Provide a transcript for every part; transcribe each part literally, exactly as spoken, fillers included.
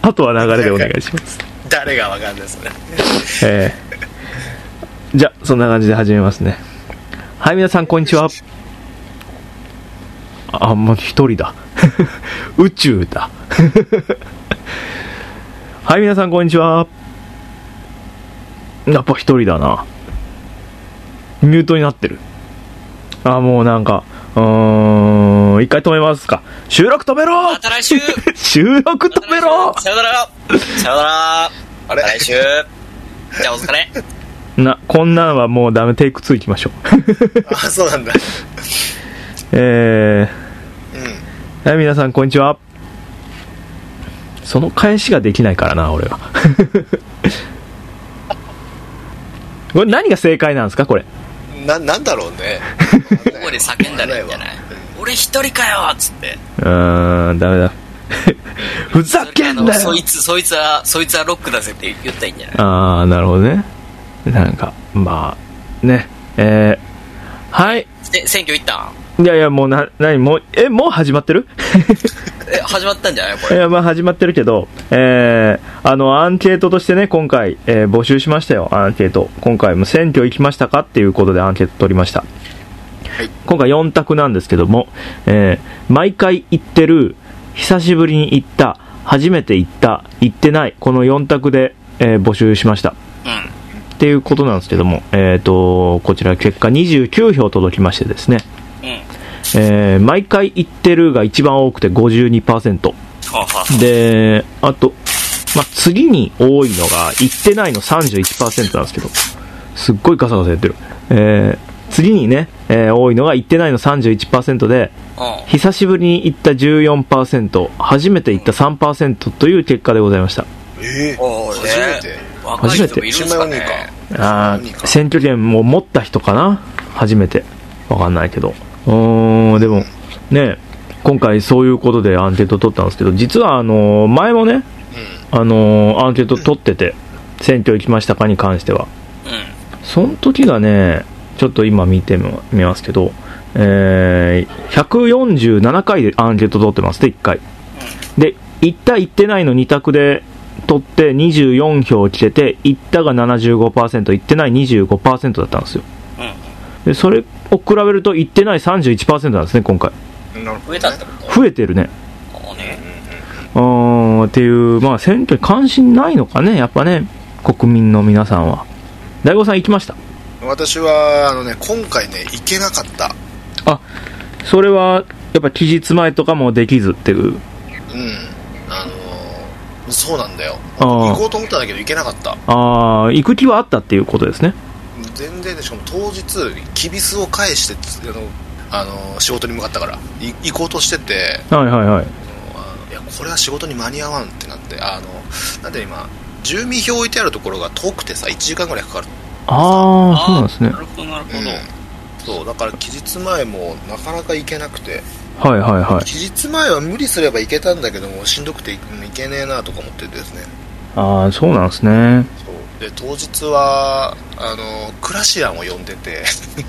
あとは流れでお願いします誰がわかんないそれえー、じゃあそんな感じで始めますね。はい、皆さんこんにちは。あ、もう一人だ宇宙だはい、皆さんこんにちは。やっぱ一人だな。ミュートになってる。あ、もうなんかうーん、一回止めますか。収録止めろ。 また来週収録止めろ。 さよならさよなら。あれ来週じゃあお疲れな、こんなんはもうダメ。テイクツー行きましょうあ、そうなんだえー、 うん、 はい、皆さんこんにちは。その返しができないからな俺はこれ何が正解なんですかこれ。 な、なんだろうねここで叫んだらいいんじゃない？俺一人かよっつって。 うーん、ダメだふざけんなよ。 そいつそいつはそいつはロックだぜって言ったらいいんじゃない？ ああ、なるほどね。なんかまあね、えー、はい。 で選挙行ったん？いやいや、もうな、なにもう、え、もう始まってるえ、始まったんじゃないこれ。 いや、まあ始まってるけど、えー、あの、アンケートとしてね、今回、えー、募集しましたよ、アンケート。今回も選挙行きましたかっていうことでアンケート取りました。はい。今回よん択なんですけども、えー、毎回行ってる、久しぶりに行った、初めて行った、行ってない、このよん択で、えー、募集しました。 うん。 っていうことなんですけども、えーと、こちら結果にじゅうきゅうひょう届きましてですね、 うん、 えー、毎回行ってるが一番多くて ごじゅうにパーセント で、あと、まあ、次に多いのが行ってないの さんじゅういちパーセント なんですけど、すっごいガサガサやってる、えー、次にね、えー、多いのが行ってないの さんじゅういちパーセント で、久しぶりに行った じゅうよんパーセント、 初めて行った さんパーセント という結果でございました。 えー、初めて若い人もいるんですかね。 あ、選挙権も持った人かな、初めて。わかんないけど、うーん、でもね、今回そういうことでアンケート取ったんですけど、実はあの前もね、あのアンケート取ってて、選挙行きましたかに関しては、その時がね、ちょっと今見てみますけど、えー、ひゃくよんじゅうななかいでアンケート取ってますでいっかいで、行った行ってないのに択で取ってにじゅうよんひょう来てて、行ったが ななじゅうごパーセント、行ってない にじゅうごパーセント だったんですよ。でそれを比べると行ってない さんじゅういちパーセント なんですね今回。 増えたってこと？ 増えてるね。うーん、っていう、まあ選挙に関心ないのかね、やっぱね、国民の皆さんは。大悟さん行きました？ 私はあのね、今回ね行けなかった。 あ、それはやっぱ期日前とかもできずっていう。うん、 あのー、そうなんだよ。行こうと思ったんだけど行けなかった。 ああ、行く気はあったっていうことですね。 全然で、しかも当日きびすを返してあのあの仕事に向かったから行こうとしてて、 はいはいはい、 いやこれは仕事に間に合わんってなって、あのなんで今住民票置いてあるところが遠くてさ、いちじかんぐらいかかる。 ああ、そうなんですね。 なるほどなるほど、うん、 そうだから期日前もなかなか行けなくて、 はいはいはい、 期日前は無理すれば行けたんだけども、しんどくて行けねえなとか思っててですね。 ああ、そうなんですね。 で当日はあのクラシアンを呼んでて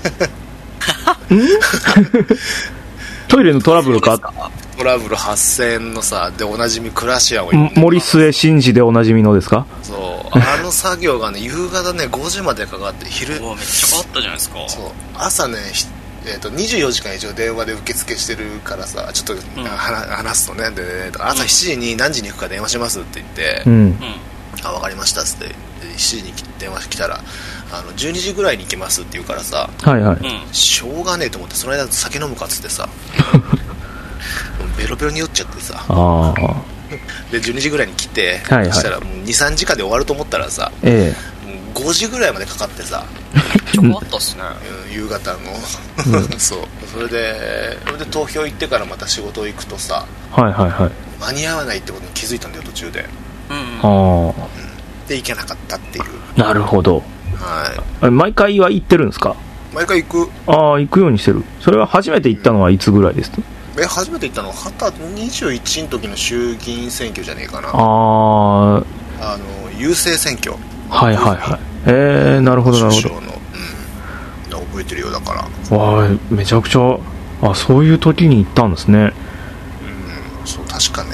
トイレのトラブルか、 トラブル発生のさでおなじみクラシアンを呼んでて、 森末慎二でおなじみのですか。 そうあの作業がね夕方ねごじまでかかって、昼うわめっちゃかかったじゃないですか。 そう朝ね、えー、とにじゅうよじかん以上電話で受付してるからさ、ちょっと、うん、話すとね、で朝しちじに何時に行くか電話しますって言って、うん、あ分かりましたっつってしちじに電話来たら、あのじゅうにじぐらいに行けますって言うからさ、はいはい、しょうがねえと思って、その間酒飲むかっつってさベロベロに酔っちゃってさ、あでじゅうにじぐらいに来て、はいはい、そしたらもう にさんじかんで終わると思ったらさ、ええ、ごじぐらいまでかかってさ、 ちょっとあったっすね、 うん、夕方の、うん、そうそれでそれで投票行ってからまた仕事行くとさ、はいはいはい、間に合わないってことに気づいたんだよ途中で、うん、あで行けなかったっていう。 なるほど、はい、毎回は行ってるんですか。 毎回行く。 ああ、行くようにしてる。それは初めて行ったのはいつぐらいですか。 え初めて行ったのはにじゅういちの時の衆議院選挙じゃねえかな。ああの郵政選挙、 はいはいはい、えー、なるほどなるほど、の、うん、 覚えてるよ。だからわあ、めちゃくちゃ、あ、そういう時に行ったんですね。 うん、そう確かね。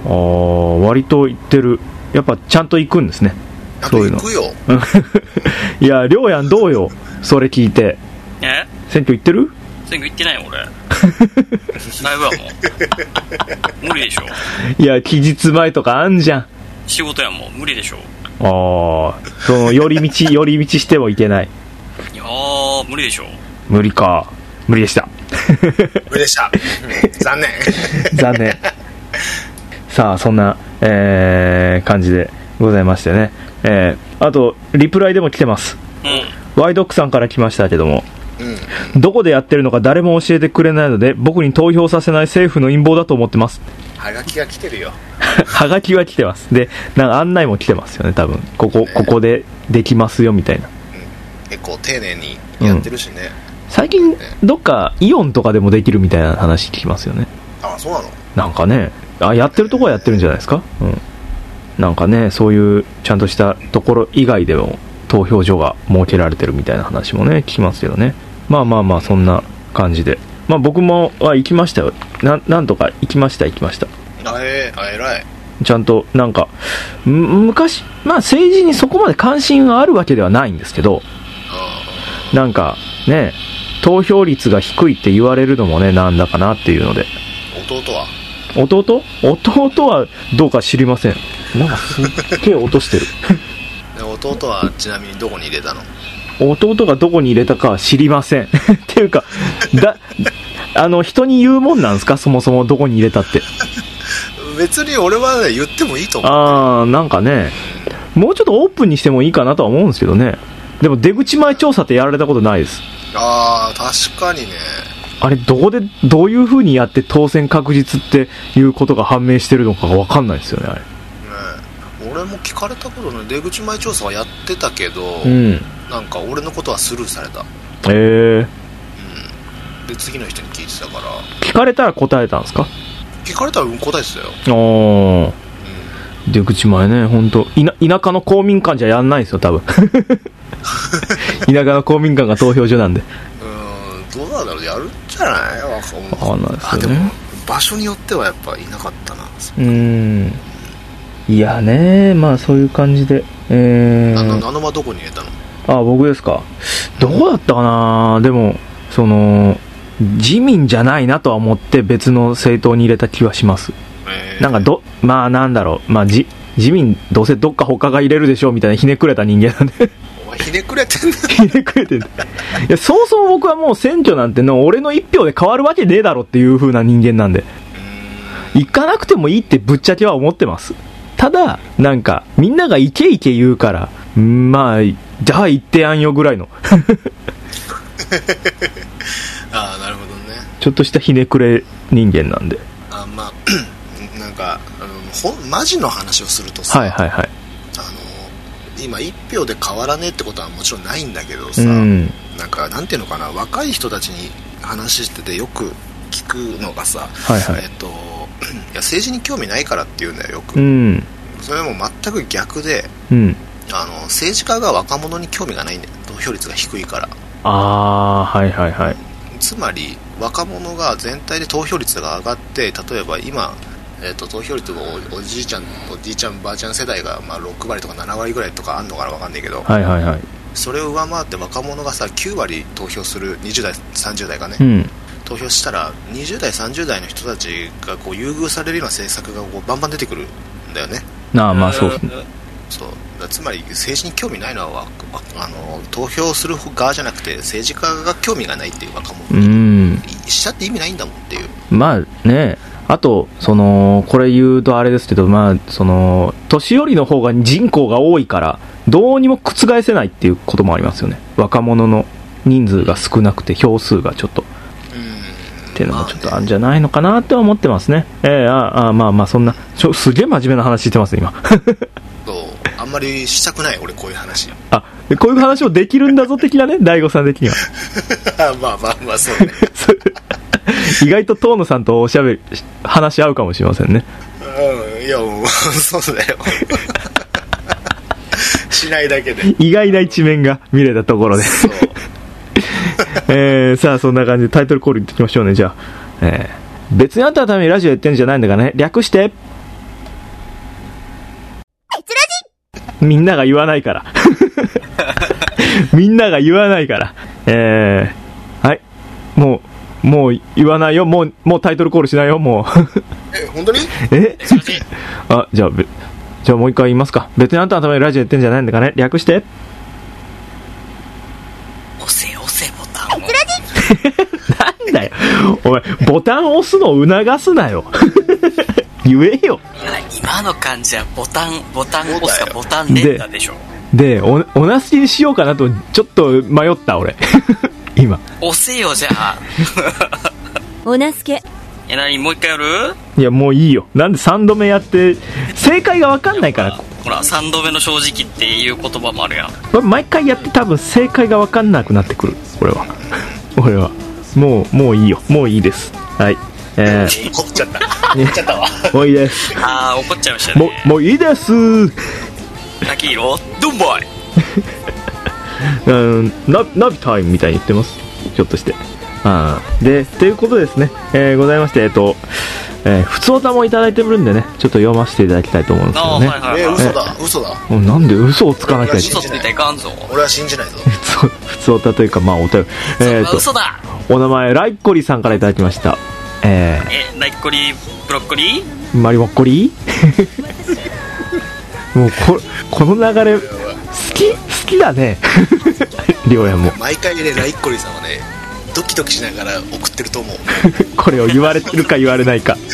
ああ、割と行ってる。やっぱちゃんと行くんですね。 そういうの。行くよ。 いや、りょうやんどうよ。それ聞いて。 え？ 選挙行ってる？ 選挙行ってないよ俺。だいぶはもう。無理でしょ。 いや、期日前とかあんじゃん。 仕事やもん無理でしょ。 ああ、その寄り道寄り道してもいけない。 いやー無理でしょ。 無理か。無理でした。 無理でした。残念。 残念。さあそんな、えー、感じでございましてね。えー、あとリプライでも来てます。うん、ワイドックさんから来ましたけども。うん、どこでやってるのか誰も教えてくれないので僕に投票させない政府の陰謀だと思ってます。 はがきが来てるよ。 はがきは来てます。でなんか案内も来てますよね多分。ここ、ね、ここでできますよみたいな、 うん、結構丁寧にやってるしね、 うん、最近どっかイオンとかでもできるみたいな話聞きますよね。 ああそうなの。 なんかねあやってるところはやってるんじゃないですか、うん、なんかねそういうちゃんとしたところ以外でも投票所が設けられてるみたいな話もね聞きますけどね。まあまあまあそんな感じで、まあ僕もは行きましたよ。ななんとか行きました行きました。 あえー、あ偉い。 ちゃんとなんか昔まあ政治にそこまで関心があるわけではないんですけど、なんかね投票率が低いって言われるのもねなんだかなっていうので。 弟は？ 弟？弟はどうか知りません。なんかすっげえ落としてる。 弟はちなみにどこに入れたの？ 弟がどこに入れたかは知りません。っていうかだあの人に言うもんなんですかそもそもどこに入れたって。 別に俺は、ね、言ってもいいと思う。 ああなんかねもうちょっとオープンにしてもいいかなとは思うんですけどね。でも出口前調査ってやられたことないです。 ああ確かにね。 あれどこでどういう風にやって当選確実っていうことが判明してるのかが分かんないですよねあれね。 俺も聞かれたことない出口前調査はやってたけど、 うん、 なんか俺のことはスルーされた。 へえー、 うん、で次の人に聞いてたから。 聞かれたら答えたんですか？聞かれたらうん答えてたよ。 ああ、うん、出口前ね本当田舎の公民館じゃやんないですよ多分。田舎の公民館が投票所なんで。 うんどうなんだろうやるんじゃない？わかんないですよね。あでも場所によってはやっぱいなかったな。 うーんいやねまあそういう感じで、えー、 あの場どこに入れたの？ あ僕ですか。どこだったかな。でもその自民じゃないなとは思って別の政党に入れた気はします、えー、なんかどまあなんだろうまあじ自民どうせどっか他が入れるでしょうみたいなひねくれた人間なんで。 お前ひねくれてんだ。 ひねくれてんだ。いやそもそも僕はもう選挙なんての俺の一票で変わるわけねえだろっていう風な人間なんで行かなくてもいいってぶっちゃけは思ってます。ただなんかみんながイケイケ言うからまあじゃあ行ってやんよぐらいの。 ああなるほどね。 ちょっとしたひねくれ人間なんで。 あまあなんかあのほマジの話をするとさ、 はいはいはい、 あの今一票で変わらねえってことはもちろんないんだけどさ、 うん、 なんかなんていうのかな若い人たちに話しててよく聞くのがさ、 はいはい、 えっといや政治に興味ないからって言うんだよよく、 うん、 それも全く逆で、 うん、 あの政治家が若者に興味がないんだよ投票率が低いから。 ああはいはいはい。 つまり若者が全体で投票率が上がって例えば今、えー、と投票率が お, おじいちゃんおじいちゃんばあちゃん世代がまあろく割とかなな割ぐらいとかあんのかな分かんないけど、 はいはいはい、 それを上回って若者がさきゅう割投票するにじゅう代さんじゅう代がね、 うん、 投票したらにじゅう代さんじゅう代の人たちがこう優遇されるような政策がこうバンバン出てくるんだよね。 ああまあそうですね。 そうだつまり政治に興味ないのはあの投票する側じゃなくて政治家が興味がないっていう若者にしちゃって意味ないんだもんっていう。 まあねあとそのこれ言うとあれですけどまあその年寄りの方が人口が多いからどうにも覆せないっていうこともありますよね。若者の人数が少なくて票数がちょっとっていうのもちょっとあるんじゃないのかなって思ってますね。えー、ああまあまあそんなちょすげえ真面目な話してますね今。 そうあんまりしたくない俺こういう話。 あこういう話をできるんだぞ的なね大悟さん的には。 まあまあまあそうね。 意外と遠野さんとおしゃべり話し合うかもしれませんね。 うんいやもうそうだよ。しないだけで意外な一面が見れたところで。そうえー、さあそんな感じでタイトルコールいってきましょうね。じゃあ、えー、別にあんたのためにラジオやってんじゃないんだからね略してみんなが言わないからみんなが言わないからえー、はいもうもう言わないよ、もうもうタイトルコールしないよ、もうえ本当にえあじゃあじゃあもう一回言いますか。別にあんたのためにラジオやってんじゃないんだからね。略して押せ押せボタンをなんだよお前、ボタン押すのを促すなよ言えよ。 いや今の感じはボタンボタン押すかボタン連打でしょ。 で、お同じにしようかなとちょっと迷った俺今押せよじゃあおなすけえ、なにもう一回やる？ いやもういいよ。なんでさんどめやって正解が分かんないから。 ほらさんどめの正直っていう言葉もあるやん。 これ毎回やって多分正解が分かんなくなってくる。俺は俺はもうもういいよ、もういいです。はい、えー、 怒っちゃった怒っちゃったわもういいです。 ああ怒っちゃいましたね。 もうもういいですタキヒロドンボイうんナナビタイムみたいに言ってます、ひょっとして。あでということですね、えー、ございまして、えっと、えー、普通歌もいただいてるんでね、ちょっと読ませていただきたいと思うんですけどね。 はいはいはい、 えー、嘘だ嘘だ。 もうなんで嘘をつかなきゃいけない。 嘘ついたらいかんぞ。 俺は信じないぞ普通歌というか、まあお便り、えー、と嘘だ。 お名前ライッコリさんからいただきました。えー、えライッコリブロッコリーマリモッコリもう こ, この流れ好き好きだねりょうやも毎回ねライッコリさんはねドキドキしながら送ってると思うこれを言われてるか言われないか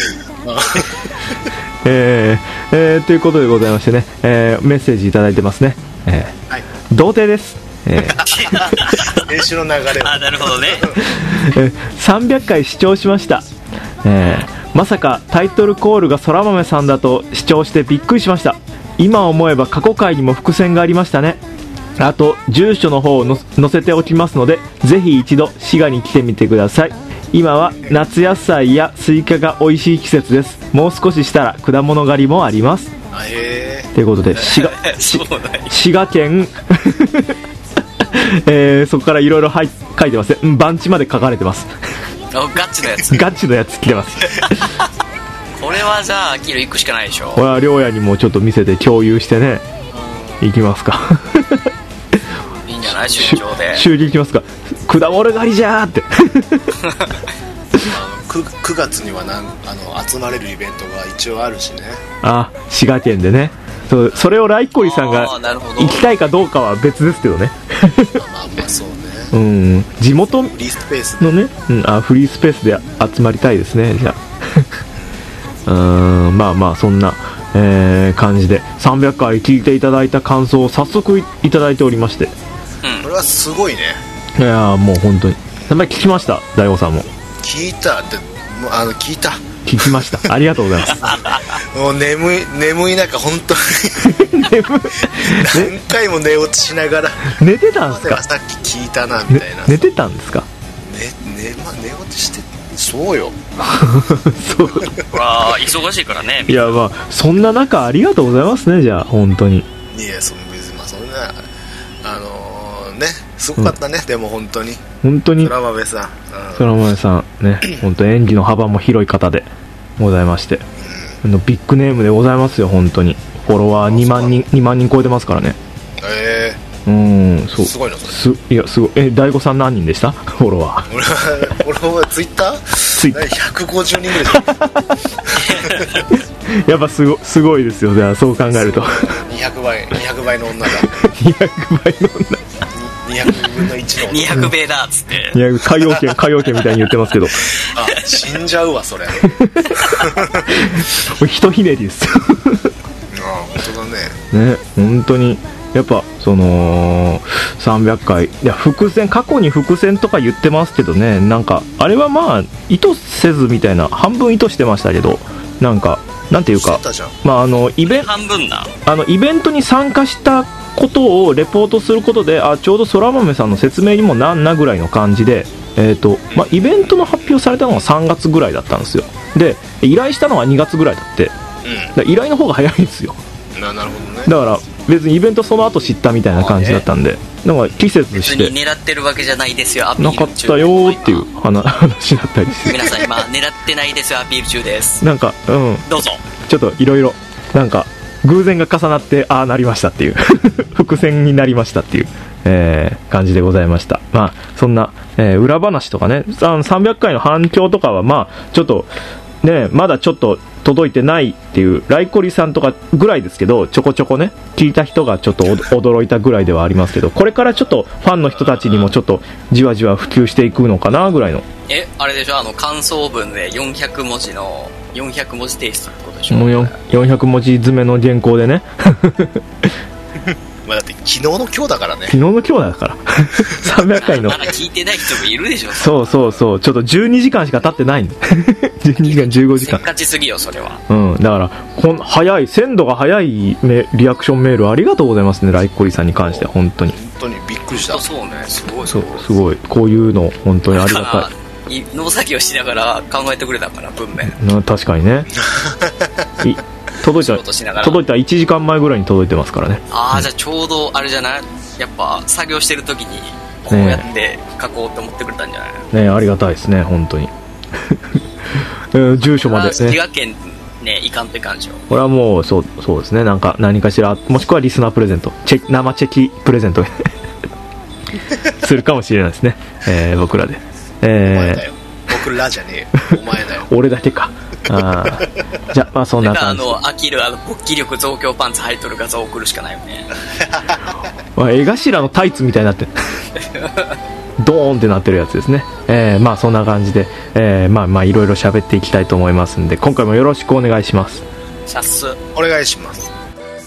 えーえー、ということでございましてね、えー、メッセージいただいてますね、えーはい、童貞です、えー、 練習の流れあなるほどねさんびゃっかい視聴しました、えー、まさかタイトルコールが空豆さんだと視聴してびっくりしました。今思えば過去回にも伏線がありましたね。あと住所の方を載せておきますので、ぜひ一度滋賀に来てみてください。今は夏野菜やスイカが美味しい季節です。もう少ししたら果物狩りもあります。 へということで滋賀滋賀県えー、そこからいろいろ書いてますね。うん、番地まで書かれてますガッチのやつガッチのやつ来てますこれはじゃあキル行くしかないでしょ。 これは亮也にもちょっと見せて共有してね、行きますかいいんじゃない、出張で習字行きますか。果物狩りじゃーってくくがつにはなんあの集まれるイベントが一応あるしね。 あ、滋賀県でね。そう、それをライコリさんが行きたいかどうかは別ですけどねまあまあそうねうん、地元フリースペースのね、うん、あフリースペースで集まりたいですね。じゃあうーん、まあまあそんな、えー、感じでさんびゃっかい聞いていただいた感想を早速 い, いただいておりまして、 うん、これはすごいね。 いやもう本当にやっぱり聞きました。大悟さんも聞いたってもうあの聞いた聞きましたありがとうございますもう眠い眠い中本当に眠い何回も寝落ちしながら寝てたんですか。 さっき聞いたなみたいな、 ね、寝てたんですか。 ねね、まあ、寝落ちしてそうよそうわあ忙しいからね。 いやまあそんな中ありがとうございますね。じゃあ本当にいやその別にまあそんなあのー、ねすごかったね、うん、でも本当に本当に空豆さん空豆さんね本当演技の幅も広い方でございまして、うん、ビッグネームでございますよ。本当にフォロワーにまんにんにまんにん超えてますからね。 ええー、うんそうすごいのそれ。 すいやすごい。え大悟さん何人でしたフォロワー。 俺は俺はツイッターツイッターひゃくごじゅうにんぐらいやっぱすごすごいですよ。じゃあそう考えるとにひゃくばいにひゃくばいの女だにひゃくばいの女にひゃくぶんのいちのにひゃくべいだっつっていや歌謡圏歌謡圏みたいに言ってますけどあ死んじゃうわそれひとひねりですよあ本当だね。 ね本当にやっぱそのさんびゃっかいいや伏線過去に伏線とか言ってますけどね、なんかあれはまあ意図せずみたいな半分意図してましたけど、なんかなんていうかまああのイベン半分なあのイベントに参加したことをレポートすることで、あちょうど空豆さんの説明にもなんなぐらいの感じで、えーとまあ、イベントの発表されたのがさんがつぐらいだったんですよ。で依頼したのはにがつぐらいだって、うん、依頼の方が早いんですよ。 な, なるほどね。 だから別にイベントその後知ったみたいな感じだったんで、なんか季節して別に狙ってるわけじゃないですよアピール中なかったよーっていう話だったりして皆さん今狙ってないですよアピール中ですなんかうんどうぞちょっといろいろなんか偶然が重なってああなりましたっていう伏線になりましたっていう、えー、感じでございました。まあそんな、えー、裏話とかね、あのさんびゃっかいの反響とかはまあちょっとね、まだちょっと届いてないっていうライコリさんとかぐらいですけど、ちょこちょこね聞いた人がちょっと驚いたぐらいではありますけど、これからちょっとファンの人たちにもちょっとじわじわ普及していくのかなぐらいの。 え、あれでしょ、あの感想文でよんひゃくもじのよんひゃくもじテイストってことでしょ。 もうよんひゃくもじ詰めの原稿でねまあだって昨日の今日だからね。 昨日の今日だからさんびゃっかいのまだ聞いてない人もいるでしょ。 そうそうそう、ちょっとじゅうにじかんしか経ってないんじゅうにじかんじゅうごじかん、 せっかちすぎよそれは。 うん、だからこん早い鮮度が早いメリアクションメールありがとうございますね、ライコリさんに関しては本当に本当にびっくりした。 そうね、すごいそうすごい、こういうの本当にありがたい。農作業しながら考えてくれたから文面な。確かにねい届いた届いたいちじかんまえぐらいに届いてますからね。 ああ、うん、じゃあちょうどあれじゃない、やっぱ作業してる時にこうやって書こうって思ってくれたんじゃないね。 ありがたいですね本当に住所までね、 滋賀県ね行かんといかんでしょ。 これはもうそうそうですね、なんか何かしら、もしくはリスナープレゼント、チェ生チェキプレゼントするかもしれないですね、えー、僕らで、えー、 お前だよ、僕らじゃねえよ、お前だよ俺だけか。あじゃあまあそんな感じ。 あの飽きるあの勃起力増強パンツ履いとる画像を送るしかないよね絵頭のタイツみたいになってるドーンってなってるやつですね。えー、まあそんな感じで、えー、まあまあいろいろ喋っていきたいと思いますんで、今回もよろしくお願いします。 シャッスお願いします。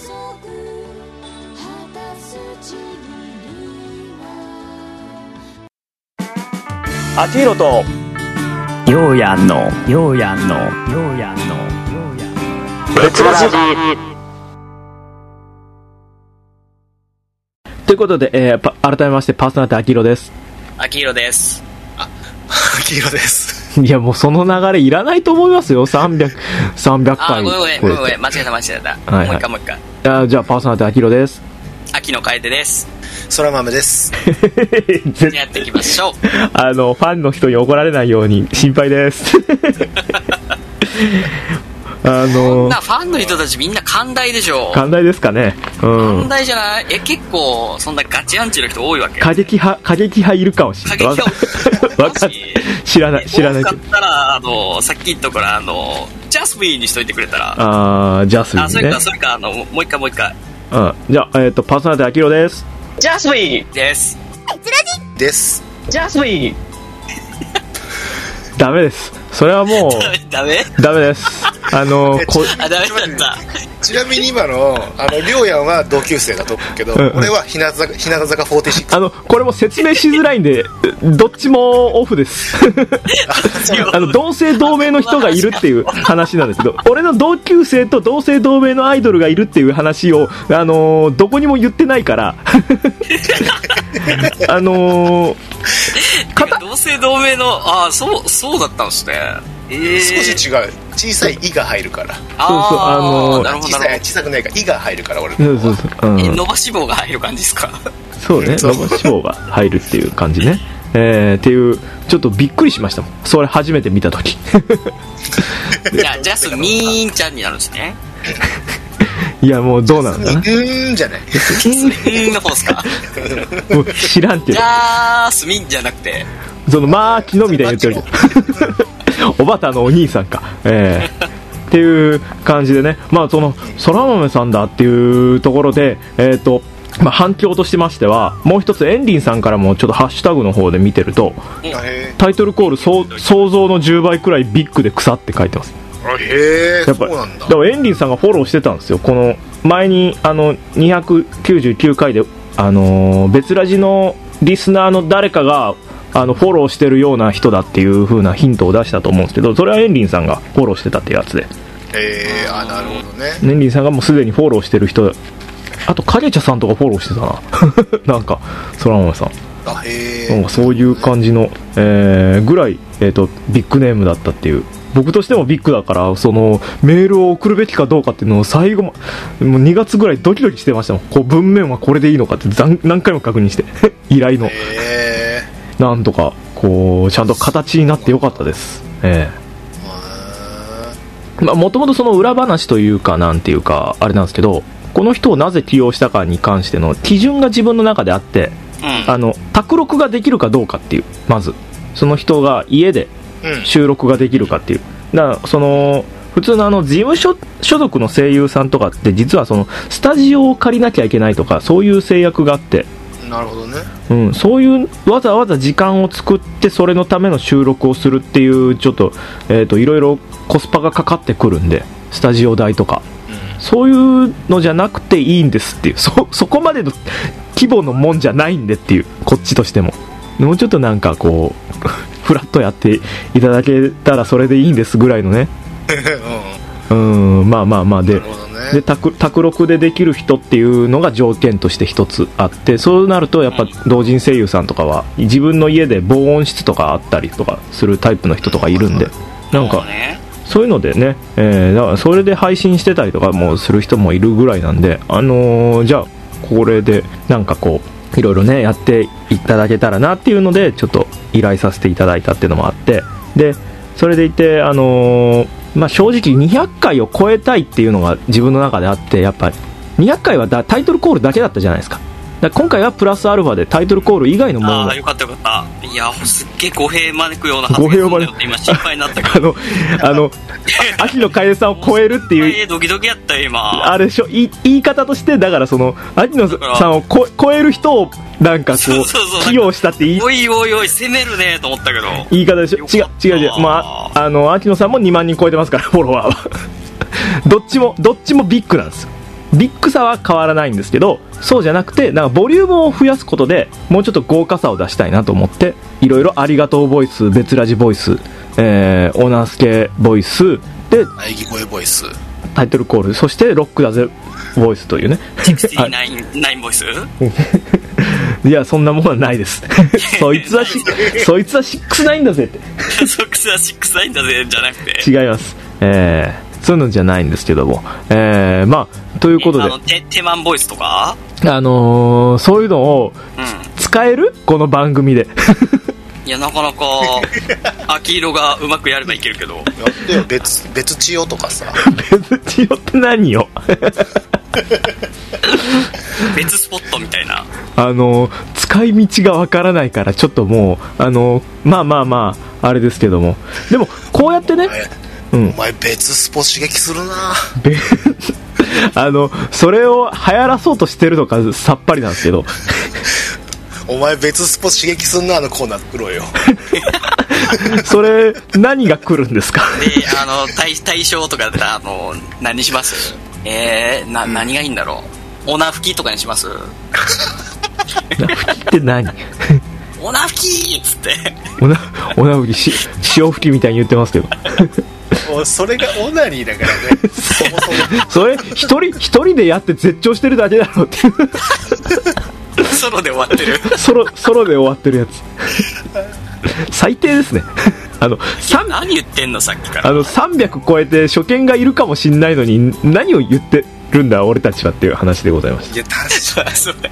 あちひろとようやんのようやんのようやんの別ラジということで、えー、改めましてパーソナリティあきひろです。 あきひろです。 あ、あきひろです。 いやもうその流れいらないと思いますよ。さんびゃく、さんびゃっかい。 あ、ごめんごめんごめんごめん、間違えた間違えた、はいはい、もう一回もう一回。 あ、じゃあパーソナリティあきひろです。 秋の楓です。 空豆ですやっていきましょう。 あのファンの人に怒られないように心配ですあのなファンの人たちみんな寛大でしょ。 寛大ですかね、うん、 寛大じゃない。え、結構そんなガチアンチの人多いわけ。 過激派過激派いるかもしれない。わか知らない知らないけど、 多かったらあのさっき言ったからあのジャスミンにしといてくれたら。 ああジャスミンね。あ、 それかそれかあのもう一回もう一回。 うん、じゃあ、えー、とパーソナリティあきひろです。 ジャスミンですですジャスミンダメです、それはもうダメダメです。あのこあダメだった。 ちなみに今のあのりょうやんは同級生だと思うけど、うん、俺は日向坂日向坂フォーティシックス。 あのこれも説明しづらいんでどっちもオフですあの同姓同名の人がいるっていう話なんですけど、俺の同級生と同姓同名のアイドルがいるっていう話を、あのー、どこにも言ってないからあのー、 同姓同名の、ああそうそうだったんですね。えー、 少し違う、小さい「い」が入るから。 そうそう、あのー、 小さい小さくないから「い」が入るから俺そうそうそう、うん、 え伸ばし棒が入る感じですか。 そうね、伸ばし棒が入るっていう感じね。えー、っていうちょっとびっくりしましたもん、それ初めて見た時いやジャスミーンちゃんになるんですね。 いやもうどうなのかな。うーんじゃない。うーんの方ですか。 もう知らんけど。 ジャスミンじゃなくて。 そのまあ昨日みたいに言ってるけど。おばたのお兄さんか。えー、っていう感じでね。まあその空豆さんだっていうところで、えっ、ー、と。まあ、反響としましてはもう一つエンリンさんからもちょっとハッシュタグの方で見てると、タイトルコール想像のじゅうばいくらいビッグで草って書いてます。 へえ、 やっぱそうなんだ。 だからエンリンさんがフォローしてたんですよ。この前にあのにひゃくきゅうじゅうきゅうかいで、あのー、別ラジのリスナーの誰かがあのフォローしてるような人だっていう風なヒントを出したと思うんですけど、それはエンリンさんがフォローしてたってやつで、 へえ、あ、なるほどね。 エンリンさんがもうすでにフォローしてる人、あと影茶さんとかフォローしてたななんか空豆さん、 あ、へなんかそういう感じの、えー、ぐらい、えーと、ビッグネームだったっていう。僕としてもビッグだからそのメールを送るべきかどうかっていうのを最後ももうにがつぐらいドキドキしてましたもん。こう文面はこれでいいのかって何回も確認して依頼の、 へー、なんとかこうちゃんと形になってよかったです。えーもともとその裏話というかなんていうかあれなんですけど、この人をなぜ起用したかに関しての基準が自分の中であって、うん、あの卓録ができるかどうかっていう、まずその人が家で収録ができるかっていう、だからその普通のあの事務所所属の声優さんとかって実はそのスタジオを借りなきゃいけないとかそういう制約があって、 なるほどね、 うん、そういうわざわざ時間を作ってそれのための収録をするっていうちょっと、えーと、いろいろコスパがかかってくるんで、スタジオ代とか、うん、そういうのじゃなくていいんですっていう、 そ, そこまでの規模のもんじゃないんでっていう、こっちとしてももうちょっとなんかこうフラッとやっていただけたらそれでいいんですぐらいのねうん、うん、まあまあまあで、で卓録でできる人っていうのが条件として一つあって、そうなるとやっぱ同人声優さんとかは自分の家で防音室とかあったりとかするタイプの人とかいるんで、なんかそういうのでね、えー、だからそれで配信してたりとかもする人もいるぐらいなんで、あのー、じゃあこれでなんかこういろいろねやっていただけたらなっていうのでちょっと依頼させていただいたっていうのもあって、でそれでいて、あのーまあ、正直にひゃっかいを超えたいっていうのが自分の中であって、やっぱりにひゃっかいはだタイトルコールだけだったじゃないですか。だから今回はプラスアルファでタイトルコール以外のものが、 ああよかったよかった。いやすっげえ語弊招くような発言をって今心配になったけどあのあの秋野楓さんを超えるっていうドキドキやったよ今。 あれでしょ、言い方として、だからその秋野さんをこ超える人をなんかこう起用したっていい、 おいおいおい攻めるねと思ったけど言い方でしょ。違う違う違う、まああの秋野さんもにまんにん超えてますからフォロワーはどっちもどっちもビッグなんですよ。ビッグさは変わらないんですけど、そうじゃなくてなんかボリュームを増やすことでもうちょっと豪華さを出したいなと思って、いろいろありがとうボイス、別ラジボイス、えー、オナスケボイスで喘ぎ声ボイス、 タイトルコール、そしてロックだぜボイスというねろくじゅうきゅうボイスいやそんなものはないですそいつはしそいつはろくじゅうきゅうだぜってそいつはろくじゅうきゅうだぜじゃなくて違います、えー、そういうのじゃないんですけども、えー、まあということで、 あのテテマンボイスとか、 あのー、そういうのを使える、うん、この番組でいやなかなか秋色がうまくやればいけるけど、やってよ別別千代とかさ別千代って何よ別スポットみたいな、 あの使い道がわからないからちょっともうあのまあまあまああれですけども、でもこうやってね、 お前、うん、お前別スポ刺激するなあのそれを流行らそうとしてるのかさっぱりなんですけどお前別スポ刺激すんな、あのコーナー作ろうよそれ何が来るんですかであの 対, 対象とかであの何します？えー、な、うん、何がいいんだろう。オナ吹きとかにします？ オナ吹きって何オナ吹きっつってオナオナ吹きし潮吹きみたいに言ってますけどそれがオナニーだからねそもそもそれ一人一人でやって絶頂してるだけだろうっていうソロで終わってるソロソロで終わってるやつ最低ですねあの何言ってんのさっきから。 あのさんびゃく超えて初見がいるかもしんないのに何を言ってるんだ俺たちはっていう話でございました。 いや確かにそれ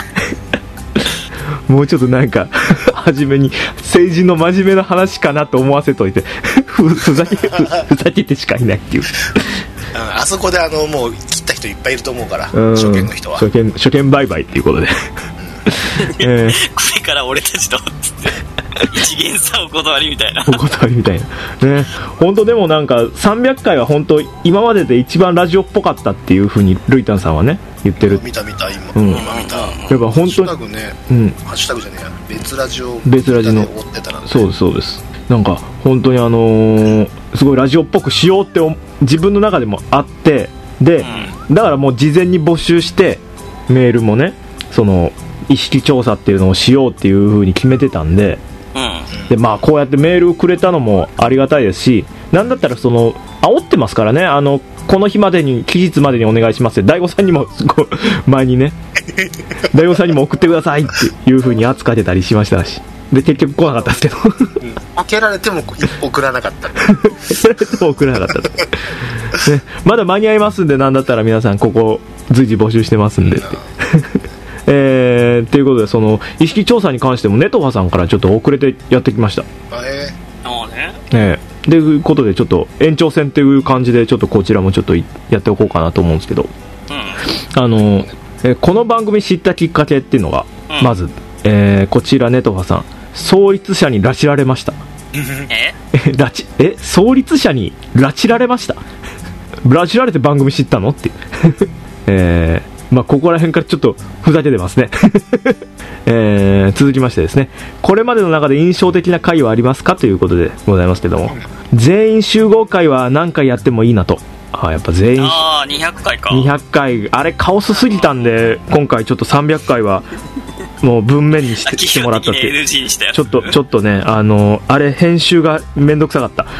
もうちょっとなんか初めに政治の真面目な話かなと思わせといてふ, ふ, ざけふ, ふざけてしかいないっていうあそこであのもう切った人いっぱいいると思うから、初見の人は初見初見バイバイっていうことでえー、これから俺たちとつって一元さんお断りみたいなお断りみたいなね。本当でもなんかさんびゃっかいは本当今までで一番ラジオっぽかったっていう風にルイタンさんはね言ってる。 見た見た今、 うん、 今見た。やっぱ本当にハッシュタグね、 うん、 ハッシュタグじゃねえや別ラジオ別ラジの追ってたら、ね、 そうですそうです。なんか本当にあのー、すごいラジオっぽくしようって自分の中でもあって、で、うん、だからもう事前に募集してメールもねその意識調査っていうのをしようっていう風に決めてたんで、うん、でまあこうやってメールをくれたのもありがたいですし、なんだったらその煽ってますからね、あのこの日までに期日までにお願いしますって大悟さんにもこう前にね大悟さんにも送ってくださいっていう風に圧かけたりしましたし、で結局来なかったですけど開けられても送らなかった開けられても送らなかったと、ね、まだ間に合いますんで、なんだったら皆さんここ随時募集してますんでってえー、ということでその意識調査に関してもネトファさんからちょっと遅れてやってきました。 えー、ねえー、 ということでちょっと延長戦っていう感じでちょっとこちらもちょっとやっておこうかなと思うんですけど、うん、あのえこの番組知ったきっかけっていうのが、うん、まず、えー、こちらネトファさん、創立者に拉致られましたえ拉致え創立者に拉致られました拉致られて番組知ったのってえー、まあここら辺からちょっとふざけてますね、えー、続きましてですね、これまでの中で印象的な回はありますかということでございますけども、全員集合会は何回やってもいいなと。あ、やっぱ全員あにひゃっかいか、 にひゃっかいあれカオスすぎたんで、今回ちょっとさんびゃっかいはもう文面にしてしてもらったって、ちょっとちょっとね、あのあれ編集がめんどくさかった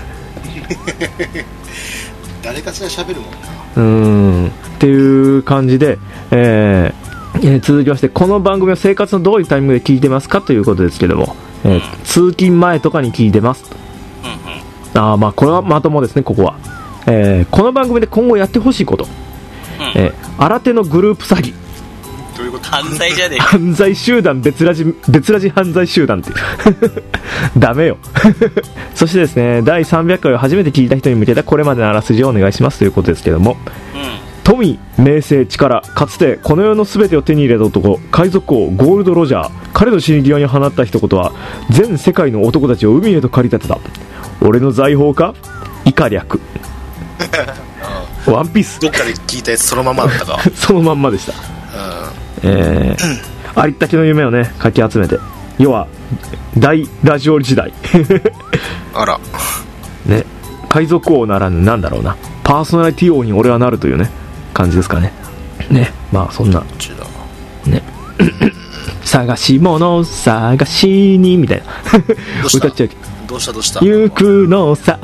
誰かしら喋るもんな。 うーんっていう感じで、えーえー、続きまして、この番組は生活のどういうタイミングで聞いてますかということですけども、えー、通勤前とかに聞いてますと。あ、まあこれはまともですね。ここは、えー、この番組で今後やってほしいこと、えー、新手のグループ詐欺、 どういうこと？犯罪じゃねえ犯罪集団、別ラジ別ラジ犯罪集団ってダメよそしてですね、だいさんびゃっかいを初めて聞いた人に向けたこれまでのあらすじをお願いしますということですけども、うん、富、名声、力、かつてこの世の全てを手に入れた男、海賊王ゴールド・ロジャー、彼の死に際に放った一言は、全世界の男たちを海へと駆り立てた。俺の財宝か以下略ワンピースどっかで聞いたやつそのままだったかそのまんまでした、うん、えー、ありったけの夢をねかき集めて、要は大ラジオ時代あらね、海賊王ならぬなんだろうな、パーソナリティ王に俺はなるというね感じですかね。ね、まあそんなね探し物探しにみたいな歌っちゃうけど、 どうしたどうした行くのさ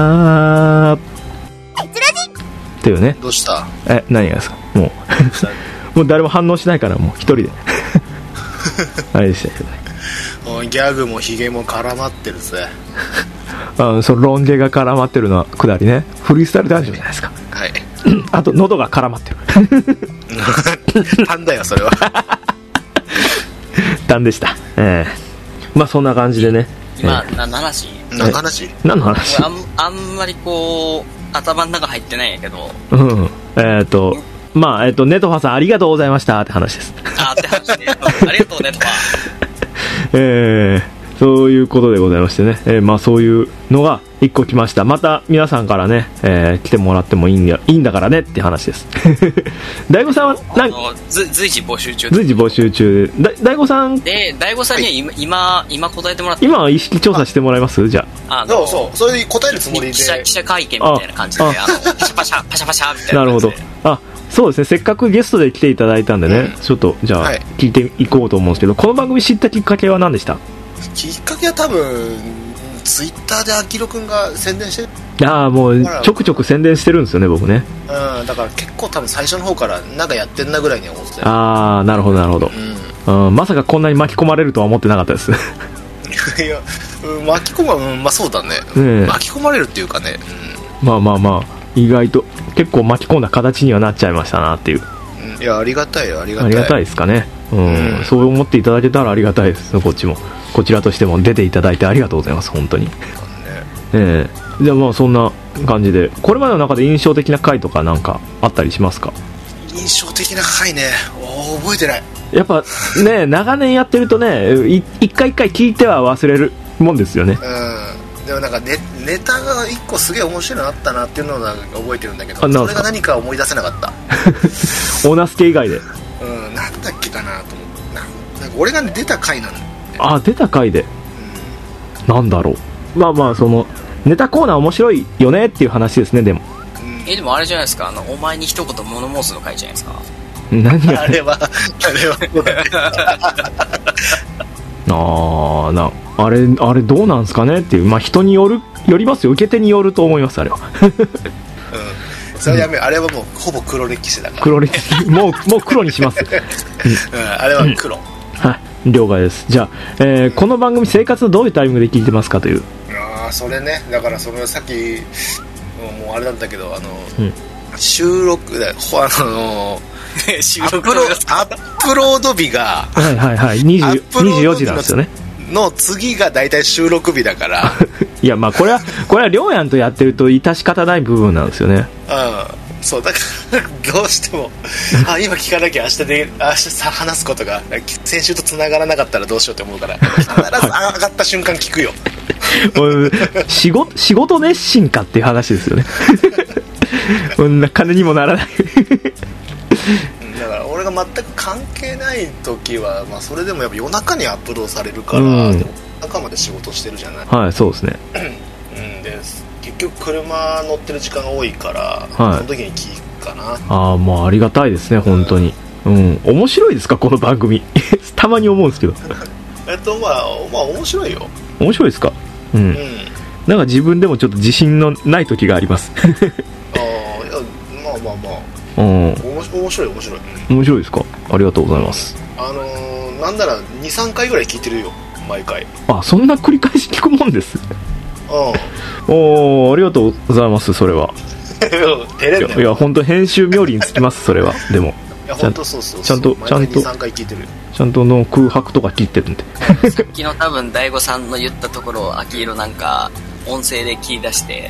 っていうね。 どうした？ え、何がですか？もうもう誰も反応しないからもう一人であれでしたけどね。 ギャグもヒゲも絡まってるぜあ、そのロン毛が絡まってるのはくだりね、フリースタイルダンジョンじゃないですか。 はいあと喉が絡まってる単だよそれは単でした。えー、まあそんな感じでね。 今、えー、何の話何の話何の話あん、あんまりこう頭の中入ってないんやけど、 うん、えっ、ー、とまあえっ、ー、とネトファさんありがとうございましたって話です。 あって話ねありがとうネトファえー、そういうことでございましてね、えー、まあそういうのがいっこ来ました。また皆さんからね、えー、来てもらってもいいんだ、いいんだからねって話です大悟さんはなんか随時募集中随時募集中で、大悟さんで大悟さんには今、はい、今, 今答えてもらって、 今は意識調査してもらいます？じゃあ、あそうそう、それで答えるつもりで記 者, 記者会見みたいな感じで、ああのパシャパシャパシャパシャみたいな感じで。 なるほど。あ、そうですね、せっかくゲストで来ていただいたんでね、うん、ちょっとじゃあ、はい、聞いていこうと思うんですけど、この番組知ったきっかけは何でした？ きっかけは多分ツイッターでアキロくんが宣伝してる。 ああ、もうちょくちょく宣伝してるんですよね僕ね。 うん、だから結構多分最初の方からなんかやってんなぐらいには思ってたよ。 ああ、なるほどなるほど、うんうん、まさかこんなに巻き込まれるとは思ってなかったですいや、巻き込ま、うん、まあそうだね、 ね、 巻き込まれるっていうかね、 うん、まあまあまあ意外と結構巻き込んだ形にはなっちゃいましたなっていう。 いや、ありがたいよ、ありがたい、 ありがたいですかね、うんうん、そう思っていただけたらありがたいです。こっちもこちらとしても出ていただいてありがとうございます本当に、ね、えー、じゃあまあそんな感じで、これまでの中で印象的な回とかなんかあったりしますか？ 印象的な回ね、お覚えてない。 やっぱね長年やってるとね、一回一回聞いては忘れるもんですよね。 うん、でもなんか ネ, ネタが一個すげえ面白いのあったなっていうのを覚えてるんだけど、それが何か思い出せなかったオーナースケ以外で、 うん、なんだっけかなと思って、ななんか俺が出た回なんだよね。 あ、出た回で、うん、なんだろう、まあまあそのネタコーナー面白いよねっていう話ですね。でも、 うん、えでもあれじゃないですか、あのお前に一言物申すの回じゃないですか。 何があれはあれはあなあれあれどうなんですかねっていう、まあ人によるよりますよ、受け手によると思いますあれはうん、それやめ、うん、あれはもうほぼ黒歴史だから、 黒歴史もうもう黒にします、うん、 あれは黒、うん、 はい、了解です。じゃあ、えー、この番組生活のどういうタイミングで聞いてますかという。 ああ、それね、だからそのさっきもうあれなんだけど、あの、うん、収録だよ、あの収録アップロアップロード日がはいはいはいにじゅうよじなんですよね。 の次がだいたい収録日だからいやまあこれはこれはりょうやんとやってると致し方ない部分なんですよね。 うん、そうだからどうしてもあ今聞かなきゃ明日で明日さ話すことが先週と繋がらなかったらどうしようと思うから必ず上がった瞬間聞くよ仕事仕事熱心かっていう話ですよねこんな金にもならないだから俺が全く関係ない時は、まあ、それでもやっぱ夜中にアップロードされるから、うん、でも中まで仕事してるじゃない。 はい、そうですねうんで結局車乗ってる時間が多いから、はい、その時に聞くかな。 ああ、もうありがたいですね本当に。うん、面白いですかこの番組たまに思うんですけどえっとまあまあ面白いよ。 面白いですか。うん、うん、なんか自分でもちょっと自信のない時がありますああ、いやまあまあまあうん、面白い面白い、 うん、面白いですか。ありがとうございます。 あのー、なんなら にさんかいぐらい聞いてるよ毎回。 あ、そんな繰り返し聞くもんです。うん、おー、ありがとうございます。それは照れんねん。 いや本当編集冥利につきますそれは。でもいや本当そうそうそう、 ちゃんとちゃんとにさんかい聞いてる。 ちゃんとの空白とか聞いてるんでさっきの多分大悟さんの言ったところを秋色なんか音声で聞き出して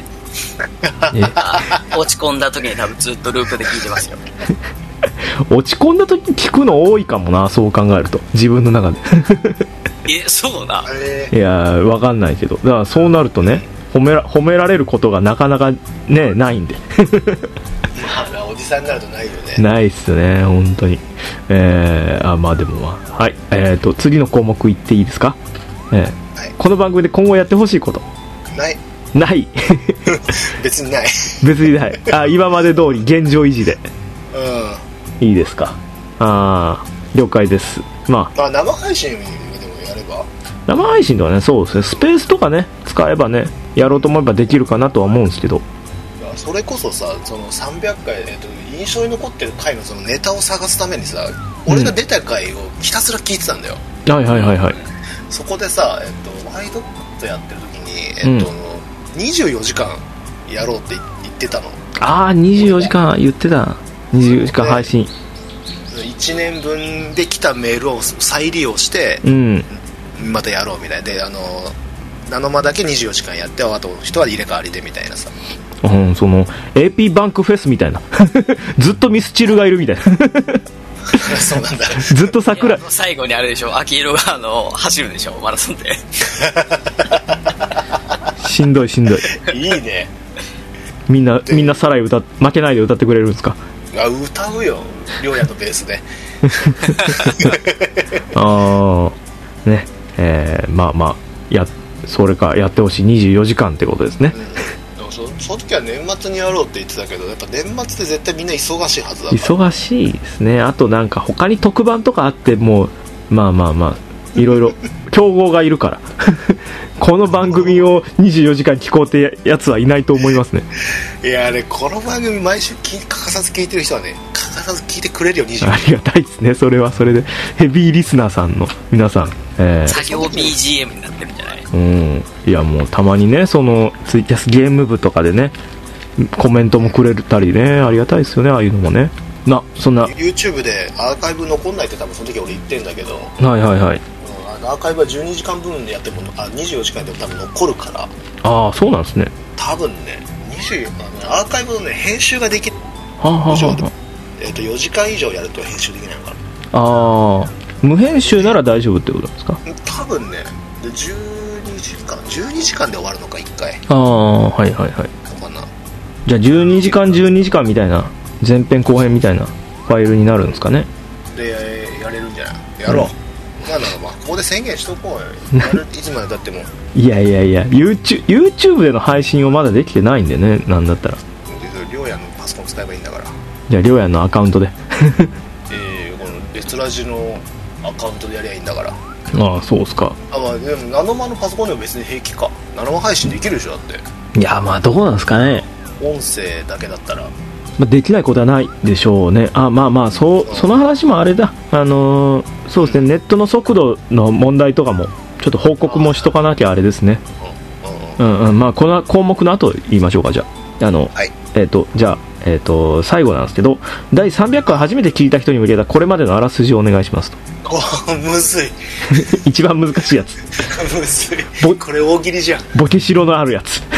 落ち込んだ時に多分ずっとループで聞いてますよ落ち込んだ時聞くの多いかもな、そう考えると自分の中でえ、そうな。 いやわかんないけど、だからそうなるとね、褒めら、褒められることがなかなかねないんでまあおじさんになるとないよね。 ないっすね本当に。えー、あまあでもまあはい、えーと次の項目いっていいですか。えーはい、この番組で今後やってほしいことないない別にない別にない。あ、今まで通り現状維持で、 うん、 いいですか。あー、了解です。まあ、 まあ生配信でもやれば、 生配信とかね、そうですね、スペースとかね使えばねやろうと思えばできるかなとは思うんですけど、 それこそさ、そのさんびゃっかいで印象に残ってる回のそのネタを探すためにさ、俺が出た回をひたすら聞いてたんだよ、 うん、はいはいはいはい。 そこでさ、えっと、ワイドットやってる時に、えっと、うん、にじゅうよじかんやろうって言ってたの。 ああ、にじゅうよじかん言ってた。にじゅうよじかん配信、 いちねんぶんで来たメールを再利用して、うん、またやろうみたいで、あのナノマだけにじゅうよじかんやって、あと人は入れ替わりでみたいなさ、 うん、その エーピー バンクフェスみたいなずっとミスチルがいるみたいなそうなんだずっと桜最後にあれでしょ、秋色があの走るでしょ、マラソンでしんどいしんどいいいね。 みんなみんなサライ歌負けないで歌ってくれるんですか。 あ、歌うよ、りょうやのベースでああね、えー、まあまあやそれかやってほしいにじゅうよじかんってことですね、 うん、そ, その時は年末にやろうって言ってたけど、やっぱ年末って絶対みんな忙しいはずだから。 忙しいですね。あとなんか他に特番とかあっても、まあまあまあいろいろ競合がいるからこの番組をにじゅうよじかん聞こうってやつはいないと思いますね。 いやね、この番組毎週欠かさず聞いてる人はね、欠かさず聞いてくれるよ。にじゅうよじかんありがたいですね。それはそれでヘビーリスナーさんの皆さん、 えー、作業 ビージーエム になってるんじゃない。 うん、いやもうたまにね、そのツイキャスゲーム部とかでねコメントもくれたりね、ありがたいですよね、ああいうのもね。な、そんな YouTube でアーカイブ残んないって多分その時俺言ってんだけど、 はいはいはい、 アーカイブはじゅうにじかんぶんでやっても、あ、にじゅうよじかんでも多分残るから。 ああ、そうなんですね。 多分ね、にじゅうよじかんアーカイブのね編集ができる。 はあはあはあ、 えっとよじかん以上やると編集できないから。 ああ、無編集なら大丈夫ってことですか。 多分ね、でじゅうにじかんじゅうにじかんで終わるのかいっかい。 ああ、はいはいはい。 かな。 じゃあじゅうにじかんじゅうにじかんみたいな前編後編みたいなファイルになるんですかね。 でやれるんじゃない。やろう。うん、なんだろう、まあここで宣言しとこうよ。いつまでだっても。 いやいやいや、YouTube, YouTube での配信をまだできてないんでね、なんだったら。 りょうやのパソコン使えばいいんだから。 じゃありょうやのアカウントで。 えー、このレスラジのアカウントでやりゃいいんだから。 ああ、そうっすか。 あ、まあでもナノマのパソコンでも別に平気か。ナノマ配信できるでしょだって。 いや、まあどうなんですかね。 音声だけだったら。 まあ、できないことはないでしょうね。あ、まあまあ、そう、その話もあれだ。あのー、そうですね、ネットの速度の問題とかもちょっと報告もしとかなきゃあれですね。うんうん、まあこの項目の後言いましょうか。じゃあ、あの、はい、えっ、ー、とじゃあ、 えー、と最後なんですけど、だいさんびゃっかい初めて聞いた人に向けたこれまでのあらすじをお願いしますと。 おむずい一番難しいやつむずい、これ大喜利じゃん。 ボケしろのあるやつ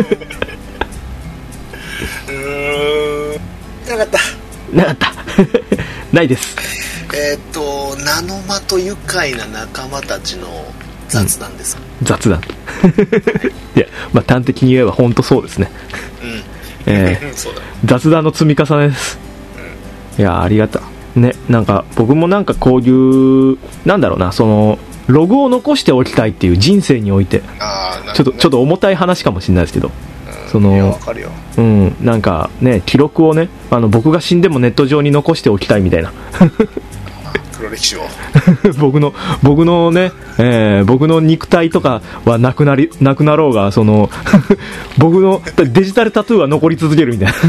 うーん、なかったなかったないです。 えっ、ー、とナノマと愉快な仲間たちの雑談ですか、 うん、雑談いや、まあ、端的に言えば本当そうですね、 うんえー、 そうだね、 雑談の積み重ねです、うん、いやありがたね。なんか僕もなんかこういうなんだろうな、そのログを残しておきたいっていう人生において、 あー、 ちょっとちょっと重たい話かもしれないですけど、 うん、 そのいやわかるよ、 うん、なんかね、記録をね、あの僕が死んでもネット上に残しておきたいみたいな黒歴史を僕の僕のね、えー、僕の肉体とかはなくなりなくなろうが、その僕のデジタルタトゥーは残り続けるみたいな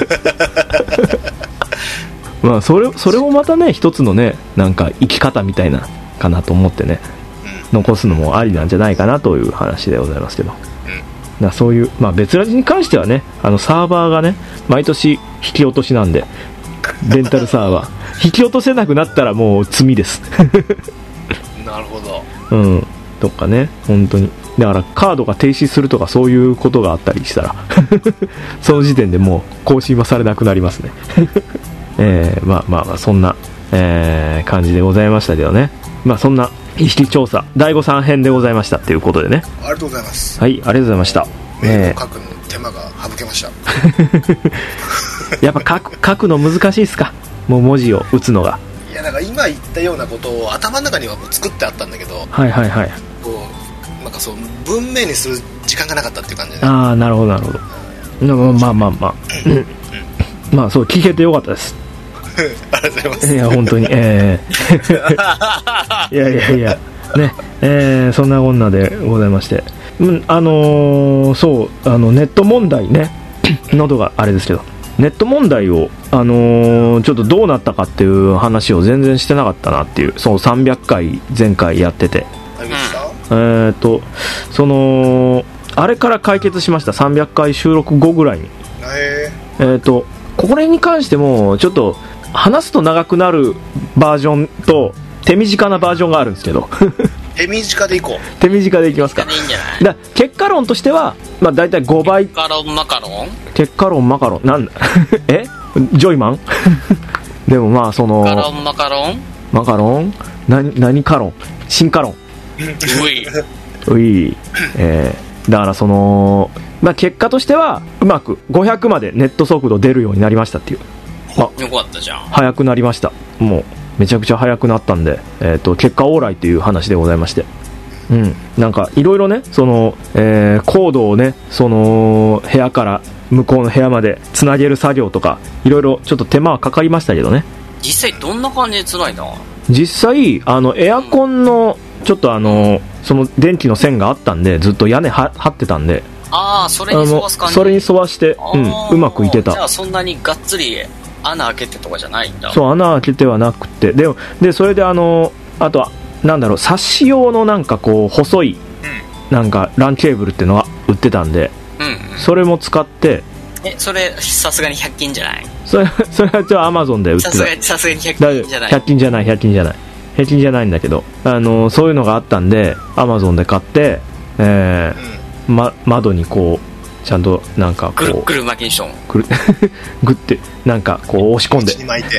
まあそれそれもまたね一つのね、なんか生き方みたいなかなと思ってね、うん、残すのもありなんじゃないかなという話でございますけど、うん、だそういう、まあ、別ラジに関してはね、あのサーバーがね毎年引き落としなんで、レンタルサーバー引き落とせなくなったらもう罪ですなるほど、 うん、とかね、本当にだからカードが停止するとかそういうことがあったりしたらその時点でもう更新はされなくなりますねえー、まあまあまあそんな、えー、感じでございましたけどね。まあそんな意識調査だいごさん編でございましたということでね。 ありがとうございます。 はい、ありがとうございました。 メールを書くの手間が省けましたやっぱ書く、書くの難しいですか、もう文字を打つのが。 いや、だから今言ったようなことを頭の中にはもう作ってあったんだけど、 はいはいはい、 こうなんかそう文明にする時間がなかったっていう感じで、ね、 ああ、なるほどなるほど、うん、まあまあまあ、うん、まあそう聞けてよかったですありがとうございます。 いや本当に、えー、いやいやいやね、えー、そんなこんなでございまして、うん、あのー、そうあのネット問題ね喉があれですけど、ネット問題を、あのー、ちょっとどうなったかっていう話を全然してなかったなっていう、そうさんびゃっかい前回やってて、えーとそのあれから解決しました。さんびゃっかい収録後ぐらいに、えーとこれに関してもちょっと話すと長くなるバージョンと手短なバージョンがあるんですけど手短でいこう。 手短でいきますか。 いいんじゃない。 だ結果論としては、まあ、だいたいごばい。 結果論マカロン結果論マカロンなんだえジョイマンでもまあそのマカロンマカロンマカロン何何カロン進化論ういうい、えー、だからその、まあ、結果としてはうまくごひゃくまでネット速度出るようになりましたっていう。 あ、よかったじゃん。 早くなりました。もうめちゃくちゃ早くなったんで、えー、と結果オーライという話でございまして、うん、なんかいろいろね、その、えー、コードをね、その部屋から向こうの部屋までつなげる作業とかいろいろちょっと手間はかかりましたけどね。 実際どんな感じでつないだ？ 実際あのエアコンのちょっとあのその電気の線があったんで、ずっと屋根は張ってたんで、 ああ、それに沿わす感じ。 それに沿わして、うん、うまくいけた。 じゃあそんなにがっつり穴開けてとかじゃないんだ。 そう、穴開けてはなくて、ででそれであのあとはなんだろう、冊子用のなんかこう細い、うん、なんかランケーブルっていうのが売ってたんで、うんうん、それも使って。 え、それさすがにひゃく均じゃない？ それそれはちょっとアマゾンで売ってた。 さすがにさすがにひゃく均じゃない。 ひゃく均じゃないひゃく均じゃないひゃく均じゃないんだけど、あのそういうのがあったんでアマゾンで買って、えーま、窓にこうちゃんとなんかこうぐるぐる巻きにしとんぐるぐってなんかこう押し込んでに巻いて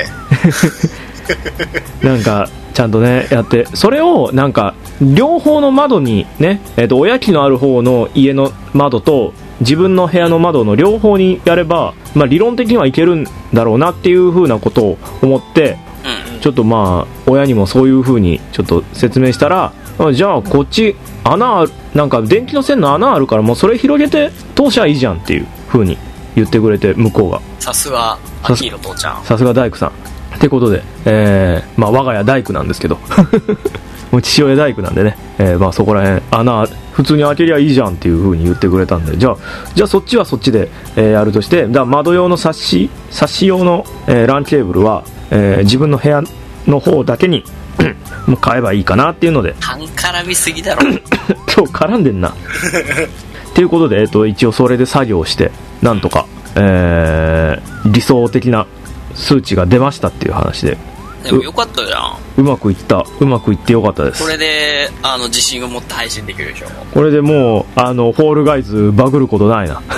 なんかちゃんとねやって、それをなんか両方の窓にね、えーとおやきのある方の家の窓と自分の部屋の窓の両方にやれば、まあ、理論的にはいけるんだろうなっていう風なことを思って、うん、ちょっとまあ親にもそういう風にちょっと説明したら、じゃあこっち穴ある、なんか電気の線の穴あるからもうそれ広げて通しゃいいじゃんっていう風に言ってくれて、向こうがさすがアキーロ父ちゃん、 さすが大工さんってことで、えーまあ、我が家大工なんですけどもう父親大工なんでね、えーまあ、そこら辺穴普通に開けりゃいいじゃんっていう風に言ってくれたんで、じゃあじゃあそっちはそっちで、えー、やるとして、だから窓用の冊子冊子用の、えー、ランケーブルは、えー、自分の部屋の方だけにもう買えばいいかなっていうので。 半絡みすぎだろ今日絡んでんなっていうことで、えー、と一応それで作業してなんとか、えー、 理想的な数値が出ましたっていう話で。 でもよかったじゃん。 うまくいったうまくいってよかったです。 これであの自信を持って配信できるでしょ。 これでもうあのフォールガイズバグることないな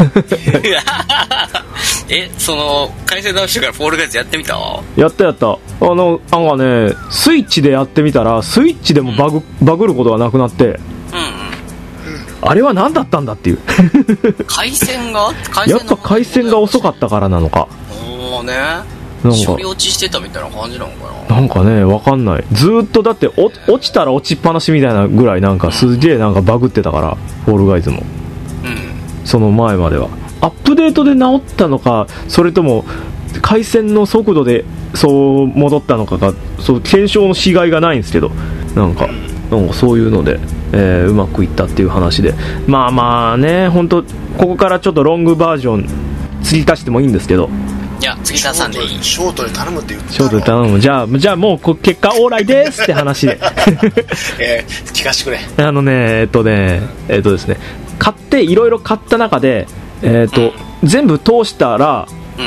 え、その回線直してからフォールガイズやってみた？ やったやった。あのなんかねスイッチでやってみたらスイッチでもバグ、うん、バグることがなくなって、うんうん、あれは何だったんだっていう回線が回線やっぱ回線が遅かったからなのか。 もうね、 なんか処理落ちしてたみたいな感じなのかな。 なんかねわかんない。ずーっとだってお落ちたら落ちっぱなしみたいなぐらいなんかすげえなんかバグってたから、フォールガイズも、うん、その前まではアップデートで直ったのか、それとも回線の速度でそう戻ったのかが、そう検証のしがいがないんですけど、なんかなんかそういうので、えー、うまくいったっていう話で、まあまあね、本当ここからちょっとロングバージョン継ぎ足してもいいんですけど、 いや継ぎ足さんでいい。 ショートで頼むって言ったショートで頼む。じゃあじゃあもうこ結果オーライですって話でえー、聞かしてくれ。 あのねえっとねえっとですね買っていろいろ買った中で、えっと、うん、全部通したら、うん、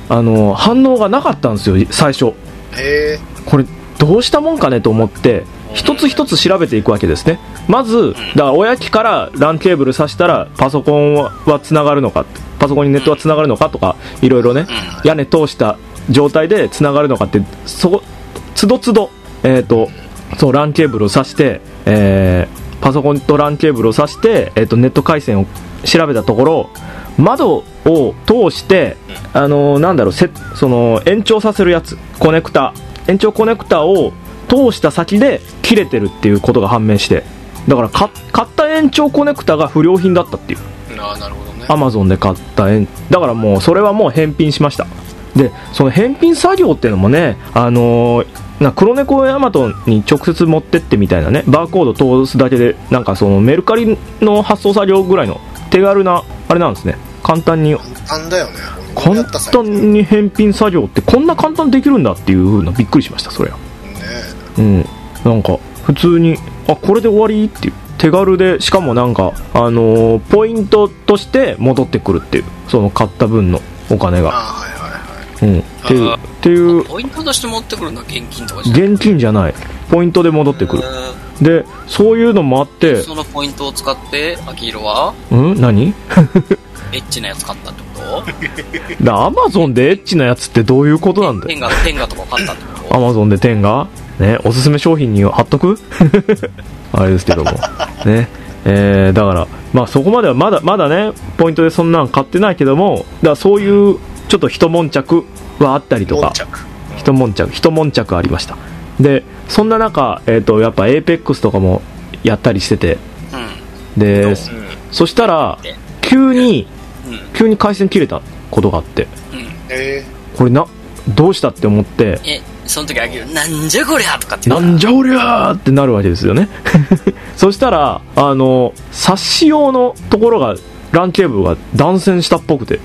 あの反応がなかったんですよ最初。 へー、これどうしたもんかねと思って一つ一つ調べていくわけですね。まずだから親機から ラン ケーブル挿したらパソコンはつながるのか、パソコンにネットはつながるのかとかいろいろね、屋根通した状態でつながるのかって、そこつどつど、えーと、そう ラン ケーブルを挿して、えー、パソコンと ラン ケーブルを挿して、えーと、ネット回線を調べたところ、窓を通してあのー、なんだろうせその延長させるやつ、コネクタ延長コネクタを通した先で切れてるっていうことが判明して、だから買った延長コネクタが不良品だったっていう。 あ、なるほどね。 アマゾンで買った円だからもうそれはもう返品しました。でその返品作業っていうのもね、あのー、な黒猫ヤマトに直接持ってってみたいなね、バーコード通すだけでなんかそのメルカリの発送作業ぐらいの手軽なあれなんですね。簡単に簡単だよね。 簡単に返品作業ってこんな簡単にできるんだっていう風なびっくりしました。それはね、うん、なんか普通にあこれで終わりっていう手軽で、しかもなんかあのー、ポイントとして戻ってくるっていう、その買った分のお金が、あ、はいはいはい、うん、っていうっていうポイントとして持ってくるのは現金とかじゃない？ 現金じゃない、ポイントで戻ってくる。でそういうのもあって、 そのポイントを使って秋色はうん何エッチなやつ買ったってことだ。アマゾンでエッチなやつってどういうことなんだよ。 テンガテンガとか買ったってこと？ アマゾンでテンガね、おすすめ商品に貼っとくあれですけどもね、えー、だからまあそこまではまだまだねポイントでそんなん買ってないけども、だからそういうちょっと一悶着はあったりとか、一悶着一悶着ありました。でそんな中、えーと、やっぱエーペックスとかもやったりしてて、うん、で、うん、そしたら急に、うん、急に回線切れたことがあって、うん、えー、これなどうしたって思って、 えその時あげるなんじゃこりゃとかってなんじゃこりゃってなるわけですよねそしたらあの冊子用のところが ラン ケーブルが断線したっぽくて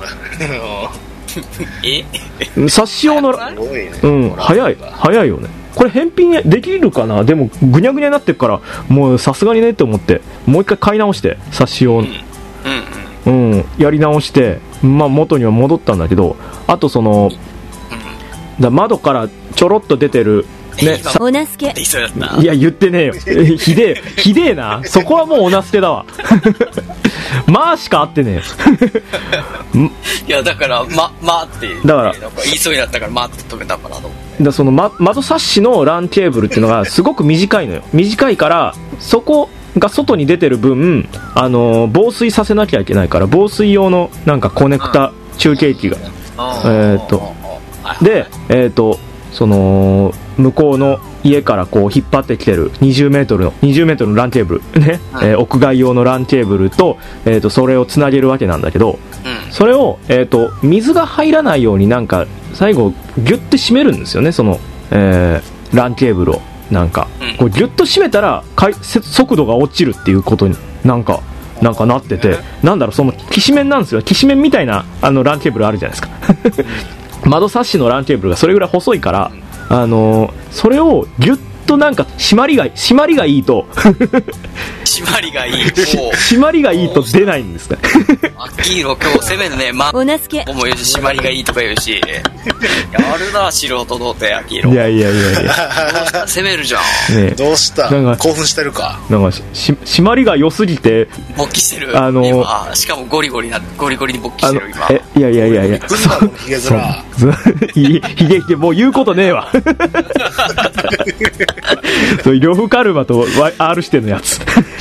え冊子用の、うん、早い早いよね。これ返品できるかな。でもぐにゃぐにゃになってるからもうさすがにねって思ってもう一回買い直して冊子用の、うん、うんうん、やり直して、まあ、元には戻ったんだけど、あとそのだ窓からちょろっと出てるね、 おなすけいや言ってねえよひでえひでえな、そこはもうおなすけだわまあしか合ってねえいやだからままあってだから言いそうになったからまあって止めたかなと思って。 だその、ま、窓サッシの ラン ケーブルっていうのがすごく短いのよ。短いからそこが外に出てる分、あのー、防水させなきゃいけないから防水用のなんかコネクタ中継機が、えーっとで、えーと、その向こうの家からこう引っ張ってきてるにじゅうメートルのにじゅうメートルのランケーブルね、はい、えー、屋外用のランケーブルと、えーと、それをつなげるわけなんだけど、うん、それを、えーと、水が入らないようになんか最後ギュッて締めるんですよね、その、えー、ランケーブルをなんか、うん、こうギュッと締めたら速度が落ちるっていうことになんかなんかなってて、なんだろう、そのきしめんなんですよ。きしめんみたいなあのランケーブルあるじゃないですか窓サッシのランケーブルがそれぐらい細いから、あのー、それをギュッとなんか締まりが締まりがいいと締まりがいい締まりがいいと出ないんですか。 アッキーロ今日攻めるね。まあ、 おなすけも言うし締まりがいいとか言うしやるな素人童貞アッキーロ。 いやいやいやいや攻めるじゃん、 ね、どうした興奮してるか。 なんかし締まりが良すぎて勃起してる、 あのー、 今しかもゴリゴリなゴリゴリに勃起してる今。 えいやいやいやいやヒゲ面ヒゲヒゲもう言うことねえわそう呂布カルマと R 指定のやつ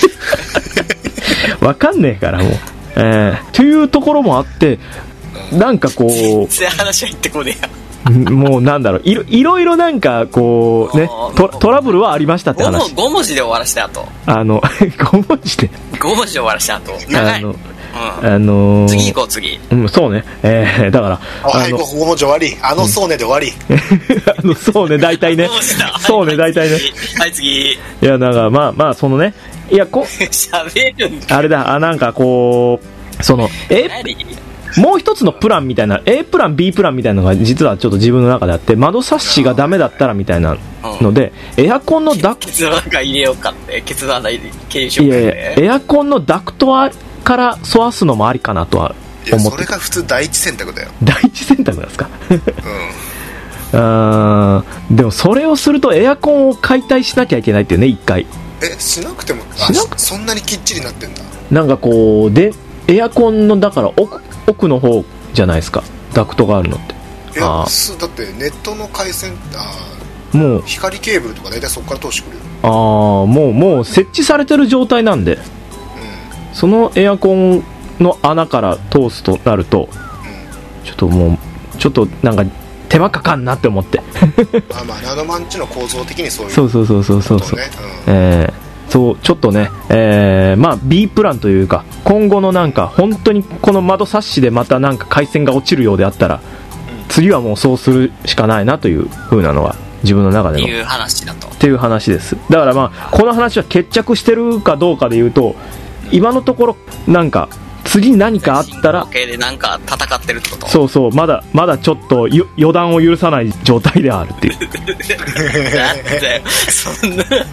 わかんねえからもう、えー、というところもあってなんかこう全然話入ってこねえやもうなんだろう いろ、いろいろなんかこうね ト, トラブルはありましたって話。 ご文字で終わらせた後あのご文字でご文字で終わらせた後長い。 あのうん、 あのー、 次行こう次、 うん、そうね、えー、だからあはいご文字終わり。あのそうねで終わり、 うん、あのそうね大体ねそうね大体ねはい次。 いやだからまあまあそのねいやこ喋るんだあれだあなんかこうそのえもう一つのプランみたいな A プラン B プランみたいなのが実はちょっと自分の中であって、窓サッシがダメだったらみたいなので、うん、エアコンのダクトケツの中入れようかってケツの穴入れ経由しようかって、 いやいやエアコンのダクトから沿わすのもありかなとは思って。 それが普通第一選択だよ。 第一選択なんですかうんあでもそれをするとエアコンを解体しなきゃいけないっていうね一回。 えしなくてもしなくそんなにきっちりなってんだ。 なんかこうでエアコンのだから奥奥の方じゃないですかダクトがあるのって。 いやあだってネットの回線あもう光ケーブルとか大体そこから通してくるよ。 ああもうもう設置されてる状態なんで、うん、そのエアコンの穴から通すとなると、うん、ちょっともうちょっとなんか手間かかんなって思ってまあまあナノマンチの構造的にそういうそうそうそうそうそうそう、 ねうん、えーそうちょっとね、えー、まあ B プランというか今後のなんか本当にこの窓サッシでまたなんか回線が落ちるようであったら、うん、次はもうそうするしかないなという風なのが自分の中でのっていう話だとっていう話です。だからまあこの話は決着してるかどうかで言うと、今のところなんか次何かあったらでなんか戦ってるってこと。 そうそうまだまだちょっと予断を許さない状態であるっていうだってそんなちょ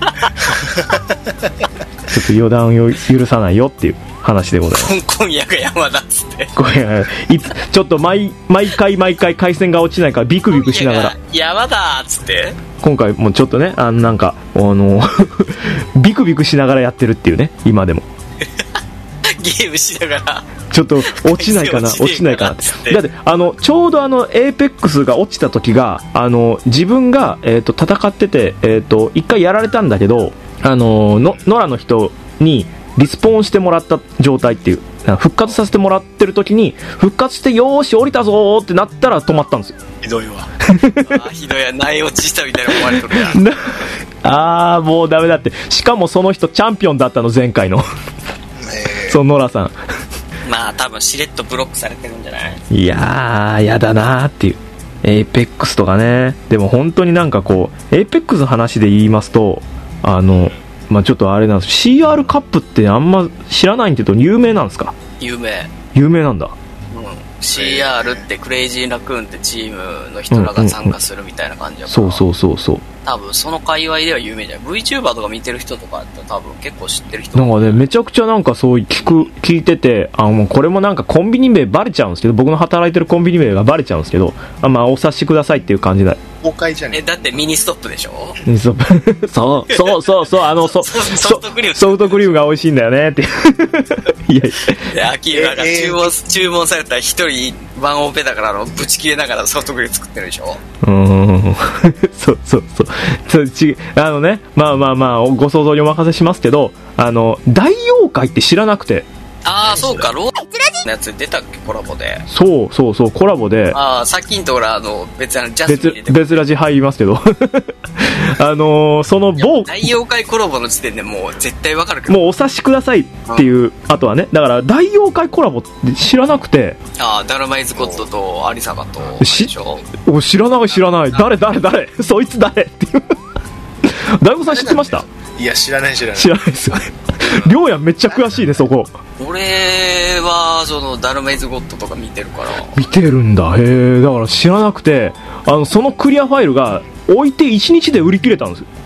っと予断を許さないよっていう話でございます今夜が山だっつって今夜いつちょっと 毎, 毎回毎回回線が落ちないからビクビクしながら山だっつって今回もちょっとねあなんかあのビクビクしながらやってるっていうね今でもゲームしながらちょっと落ちないかな落ちないかなってだってあのちょうどあのエーペックスが落ちた時があの自分が、えー、と戦ってて、えー、と一回やられたんだけどあののノラの人にリスポーンしてもらった状態っていう復活させてもらってる時に復活してよーし降りたぞーってなったら止まったんですよ。 ひどいわあひどいや内落ちしたみたいな思われとるやんあーもうダメだって。しかもその人チャンピオンだったの前回のそのノラさんまあ多分しれっとブロックされてるんじゃない。 いやーやだなーっていうエイペックスとかね。でも本当になんかこうエイペックスの話で言いますとあのまあちょっとあれなんです シーアール カップってあんま知らないんって言うと有名なんですか。 有名有名なんだ。 うん シーアール ってクレイジーラクーンってチームの人らが参加するみたいな感じだから、 うんうんうん、そうそうそうそう多分その界隈では有名じゃない。 VTuber とか見てる人とかって多分結構知ってる人なんかねめちゃくちゃなんかそう聞く聞いててあもうこれもなんかコンビニ名バレちゃうんですけど僕の働いてるコンビニ名がバレちゃうんですけどあまあお察しくださいっていう感じだ。 公開じゃねえだってミニストップでしょ。 ミニストップそうそうそうそうあのソソフトクリームソフトクリームが美味しいんだよねっていやいや秋浦が注文、えー、注文されたら一人ワンオペだからあのぶち切れながらソフトクリーム作ってるでしょ。 うーんそうそうそうちあのねまあまあまあご想像にお任せしますけどあの大妖怪って知らなくて。 ああそうかローのやつ出たっけコラボで。 そうそうそうコラボでああさっきのところあの別なジャスミン入れて別ラジ入りますけどあのー、その某大妖怪コラボの時点でもう絶対わかるけどもうお察しくださいっていう、うん、あとはねだから大妖怪コラボって知らなくてああダルマイズゴッドとアリサガとでしょ。知らない知らない誰誰誰そいつ誰っていう大悟さん知ってました。 いや知らない知らない知らないですよねりょうやめっちゃ詳しいねそこ。 俺はそのダルメイズゴッドとか見てるから見てるんだ。へえだから知らなくてあのそのクリアファイルが置いていちにちで売り切れたんですよ。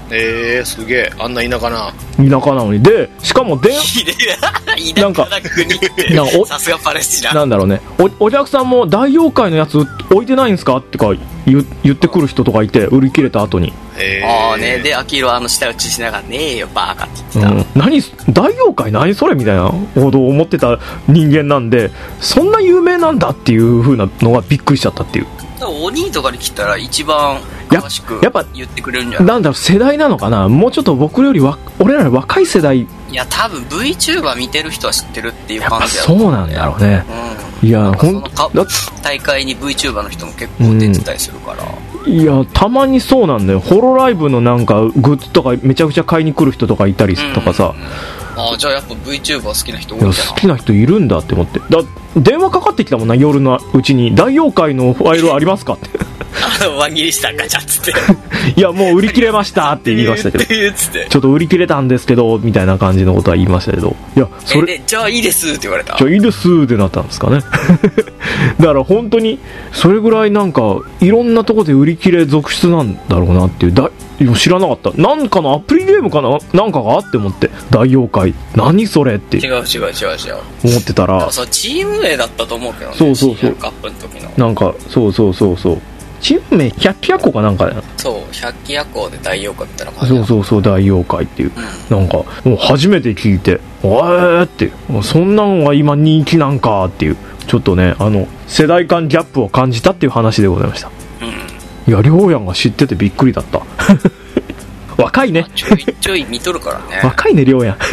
えー、すげえ、あんな田舎な田舎なのに。でしかもでなんか国ってさすがパレスチナなんだろうね、 お, お客さんも大妖怪のやつ置いてないんですかってか 言, 言ってくる人とかいて、売り切れた後に、 えー、ああね。でアキロあの舌打ちしながらねえよバーカって言ってた、 うん、何大妖怪何それみたいなほど思ってた人間なんで、そんな有名なんだっていう風なのがびっくりしちゃったっていう。 お兄とかに来たら一番詳しく言ってくれるんじゃない？ なんだろう、世代なのかな、もうちょっと僕よりわ俺らより若い世代。いや多分 VTuber 見てる人は知ってるっていう感じやっぱそうなんだろうね、うん、いやほん大会に VTuber の人も結構出てたりするから、 うん、いやたまにそうなんだよ。ホロライブのなんかグッズとかめちゃくちゃ買いに来る人とかいたりとかさ、 うん、ああじゃあやっぱ VTuber 好きな人多いんじゃない？ 好きな人いるんだって思って。だ電話かかってきたもんな、夜のうちに。大妖怪のファイルありますかってあの輪切りしたガチャっつっていやもう売り切れましたって言いましたけどちょっと売り切れたんですけどみたいな感じのことは言いましたけど、いやそれえじゃあいいですって言われた。 じゃあいいですってなったんですかねだから本当にそれぐらいなんかいろんなとこで売り切れ続出なんだろうなっていう。だ知らなかった。なんかのアプリゲームかななんかがあって思って、大妖怪何それって違う違う違う違う思ってたら、 そうチーム名だったと思うけどね。 そうそうそう、 カップの時のなんかそうそうそうそう、チーム名百鬼夜行かなんかだよ。 そう百鬼夜行で大妖怪みたいな感じ。そうそうそう、大妖怪っていう、うん、なんかもう初めて聞いてえーってそんなんは今人気なんかっていう、ちょっとねあの世代間ギャップを感じたっていう話でございました。いや、りょうやんが知っててびっくりだった若いねちょいちょい見とるからね若いねりょうやん、うん、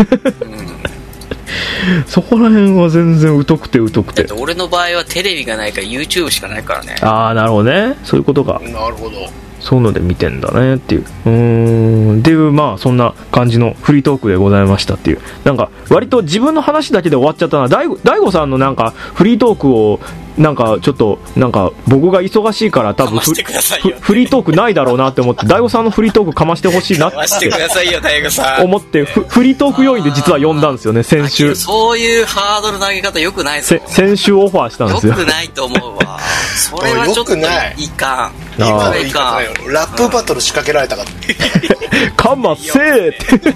そこら辺は全然疎くて疎くて。 だって俺の場合はテレビがないから YouTube しかないからね。 ああなるほどね、そういうことか。 なるほど、 そういうので見てんだねっていう。うーんっていう、まあそんな感じのフリートークでございましたっていう。なんか割と自分の話だけで終わっちゃったな。大悟さんのなんかフリートークをなんかちょっとなんか僕が忙しいから多分フリートークないだろうなって思って、大悟さんのフリートークかましてほしいなってかましてくださいよ大悟さん思ってフリートーク要員で実は呼んだんですよね、先週。 そういうハードル投げ方よくないぞ。 先週オファーしたんですよ。 よくないと思うわそれはちょっといかん。 今のいいかん。ラップバトル仕掛けられたかったかませーって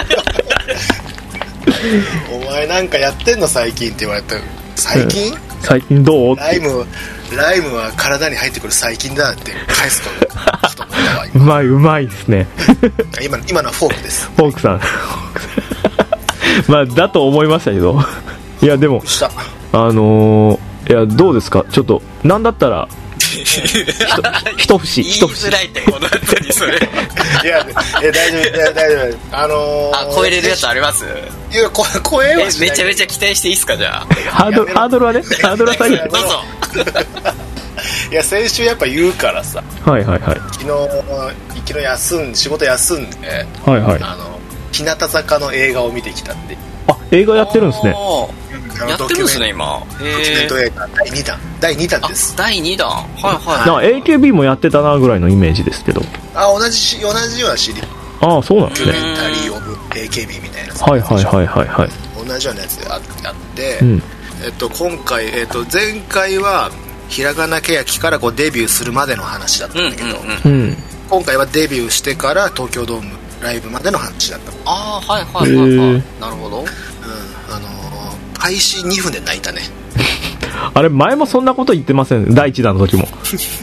お前なんかやってんの最近って言われた。最近、うん、 最近どう？ ライムライムは体に入ってくる細菌だって返すとちょっと思ったわ。 うまいうまいですね今, 今のはフォークです。 フォークさんまあだと思いましたけどいやでもあのー、いやどうですか、ちょっとなんだったら一節言いづらいってことだったりそれいや大丈夫いや大丈夫、あのー、 あ超えれるやつあります？ いやこ超えはしない。 めちゃめちゃ期待していいですか？じゃあハードルハードルはねハードルは下げてどうぞいや先週やっぱ言うからさ、 はいはいはい、 昨日昨日休ん仕事休んで、 はいはい、 あの日向坂の映画を見てきたって。 あ、映画やってるんですね。 やってるんですね今。 ドキュメント映画だいにだんだいにだんです。 だいにだん、はいはい。 なんか エーケービー もやってたなぐらいのイメージですけど。 あ、同じ同じようなシリーズ。 ああ、そうなんですね。 ドキュメンタリーオブ エーケービー みたいな。 はいはいはいはいはい。 同じようなやつであって、うん、えっと今回えっと前回はひらがなけやきからこうデビューするまでの話だったんだけど、うんうんうん、今回はデビューしてから東京ドームライブまでの話だった。 ああ、はいはいはいはい。なるほど。うん、 あのー、開始にふんで泣いたね。 あれ前もそんなこと言ってません？だいいちだんの時も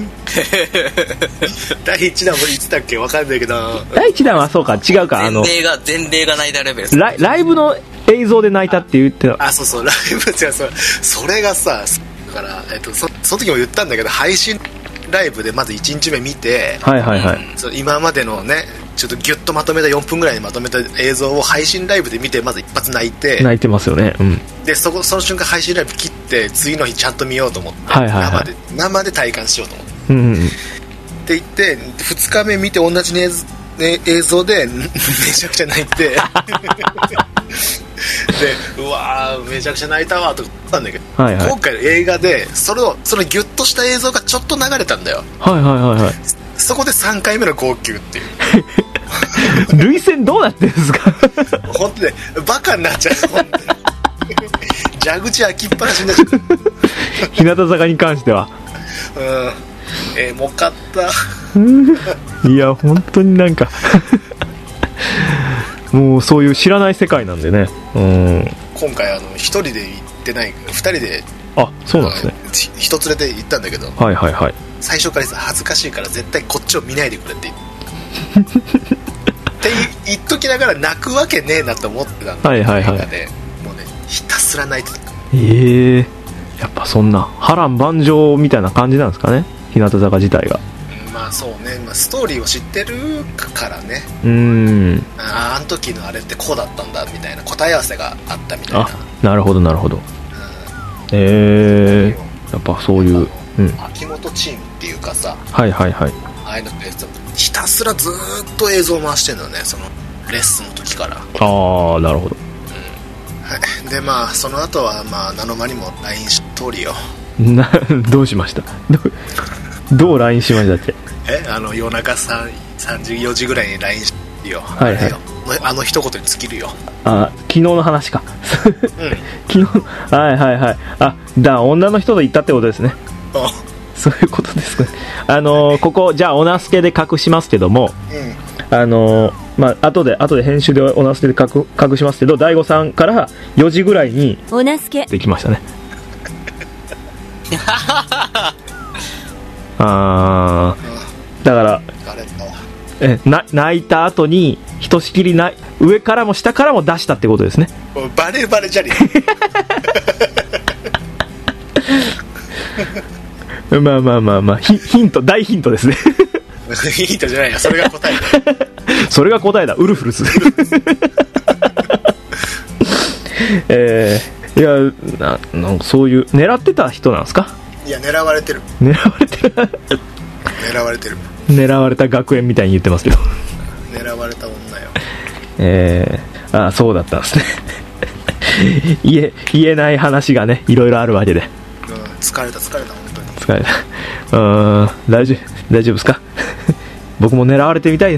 だいいちだんもいつだっけ分かんないけど、 だいいちだんはそうか違うか、あの前例が前例が泣いたレベルです、ね、 ライ、ライブの映像で泣いたって言ってた。 ああ、そうそう、ライブじゃそれそれがさ、だから、えっと、そ, その時も言ったんだけど、配信ライブでまずいちにちめ見て、 はいはいはい、 うん、そ今までのねちょっとギュッとまとめたよんぷんぐらいにまとめた映像を配信ライブで見て、まず一発泣いて泣いてますよね、うん、 で そ, こその瞬間配信ライブ切って次の日ちゃんと見ようと思って、 はいはいはい、 生で生で体感しようと思って、 うんうんうん、 って言ってふつかめ見て同じ、ねね、映像でめちゃくちゃ泣いてでうわーめちゃくちゃ泣いたわと思ったんだけど、はいはい、今回の映画でそのそのギュッとした映像がちょっと流れたんだよ。 はいはいはいはい。 そこでさんかいめの号泣っていう涙腺どうなってんですか本当ね、バカになっちゃう本当に蛇口開きっぱなしになっちゃう日向坂に関してはうん、エモかったいや本当になんかもうそういう知らない世界なんでね。うん。 今回あの一人で行ってない、二人で、 あ、そうなんですね。 人連れて行ったんだけど、 はいはいはい。 最初からさ恥ずかしいから絶対こっちを見ないでくれって言ってって言っときながら泣くわけねえなと思ってたんだ、 はいはいはい。 もうねひたすら泣いてた。 ええー、やっぱそんな波乱万丈みたいな感じなんですかね、日向坂自体が。 まあそうね、まあ、ストーリーを知ってるからね。 うーん、 ああの時のあれってこうだったんだみたいな答え合わせがあったみたいな。 あ、なるほどなるほど。うん、えー、やっぱそういう、うん、 秋元チームっていうかさ、 はいはいはい、 ああいうのってひたすらずーっと映像を回してるのね、そのレッスンの時から。 ああ、なるほど。 はい、でまあその後はまあナノマにも ライン し通りよ。 などうしました？どうどう ライン しましたって？ えあの夜中さん、さんじよじぐらいに ライン してよ。 はいはい。 あ, あの一言に尽きるよ。 あ、昨日の話か。 うん、 昨日、はいはいはい。あ、だ女の人と行ったってことですね。そういうことですかね。あのー、ここじゃあおなすけで隠しますけども、うん、あのー、まあ後で後で編集でおなすけで隠隠しますけど、大悟さんからよじぐらいにおなすけできましたね。あー、だからえな泣いた後にひとしきりない上からも下からも出したってことですね。 バレバレじゃねえまあまあまあまあ、ヒ, ヒント大ヒントですね。 ヒントじゃないよ、それが答えだ。 それが答えだ、ウルフルス。えー、いや な, なんかそういう狙ってた人なんですか？ いや狙われてる狙われてる狙われてる狙われた学園みたいに言ってますけど。 狙われた女よ。 えー、あ、そうだったんですね。言え言えない話がねいろいろあるわけで、うん、 疲れた疲れた本当に疲れた。うん、大丈夫大丈夫ですか？僕も狙われてみたいです。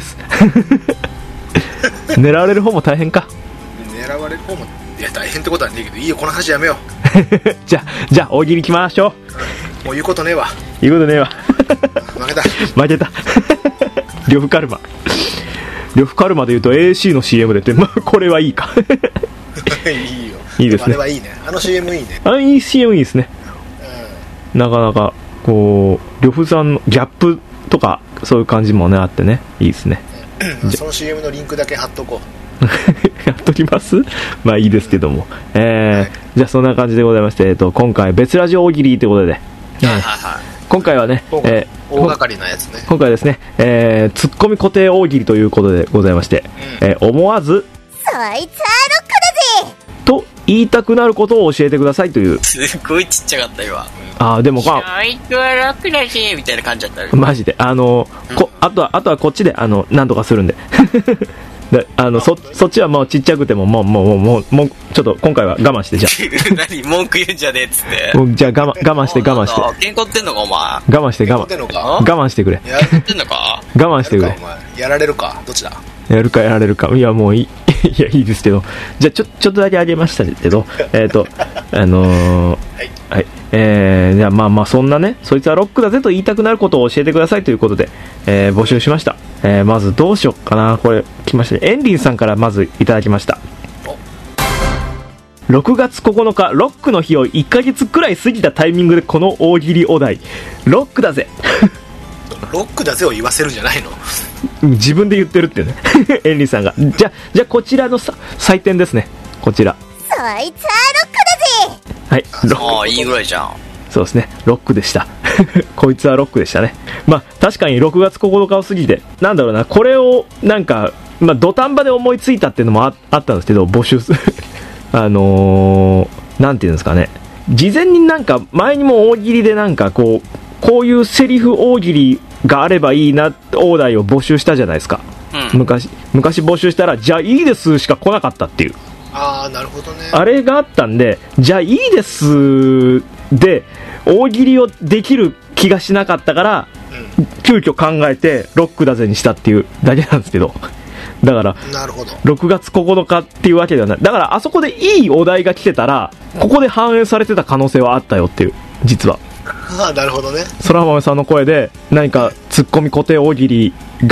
狙われる方も大変か。 狙われる方もいや大変ってことはねえけど、いいよこの話やめよう。 じゃあじゃあ大喜利行きましょう。もう言うことねえわ。 言うことねえわ。 負けた負けた。呂布カルマ呂布カルマで言うと エーシー の シーエム でって、まあ、これはいいか。 いいよ。 いいですね。あれはいいね。あの シーエム いいね。 あの いい シーエム いいですね、うん、なかなかこう呂布さんのギャップとかそういう感じもねあってね、いいですね。 その シーエム のリンクだけ貼っとこう。 やっときます。まあいいですけども、えーはい、じゃあそんな感じでございまして、えっと、今回別ラジオ大喜利ということで、はいはいはい、今回はね、 えー、大掛かりなやつね。 今回ですね、えー、ツッコミ固定大喜利ということでございまして、うん、えー、思わずそいつはロックだぜと言いたくなることを教えてくださいという。 すごいちっちゃかった今。 あーでもまあそいつはロックだぜみたいな感じだった。 マジであの、うん、こあとはあとはこっちであのなんとかするんで。であの そ, そっちはもうちっちゃくてももうもうもうもうちょっと今回は我慢して、じゃあ何文句言うんじゃねえっつってじゃあ我慢我慢して我慢して喧嘩ってんのかお前。我慢して我慢我慢してくれ。 やってんのか我慢してくれ。 やられるかどっちだ。 やるかやられるか。いやもういいいやいいですけど、じゃあちょちょっとだけあげましたけど、えっ、ー、とあのー、はい、はい、えー、じゃあまあまあそんなね、そいつはロックだぜと言いたくなることを教えてくださいということで、えー、募集しました。えー、まずどうしよっかな。これ来ましたね。エンリンさんからまずいただきました。ろくがつここのかロックの日をいっかげつくらい過ぎたタイミングでこの大喜利お題ロックだぜ。 ロックだぜを言わせるんじゃないの。 自分で言ってるっていうね。エンリンさんがじゃじゃこちらのさ採点ですね。こちらそいつはロックだぜ。 はい、ロック。 ああいいぐらいじゃん。 そうですね、ロックでした。こいつはロックでしたね。まあ確かにろくがつここのかを過ぎてなんだろうな、これをなんかまあ土壇場で思いついたっていうのも あ, あったんですけど、募集するあのー、なんていうんですかね、事前になんか前にも大喜利でなんかこうこういうセリフ大喜利があればいいな大題を募集したじゃないですか、うん、昔昔募集したらじゃあいいですしか来なかったっていう。 ああなるほどね。 あれがあったんで、じゃあいいですで大喜利をできる気がしなかったから、うん、急遽考えてロックだぜにしたっていうだけなんですけど、だからなるほどろくがつここのかっていうわけではない。だからあそこでいいお題が来てたらここで反映されてた可能性はあったよっていう。実はああなるほどね。 空豆さんの声で何かツッコミ固定大喜利が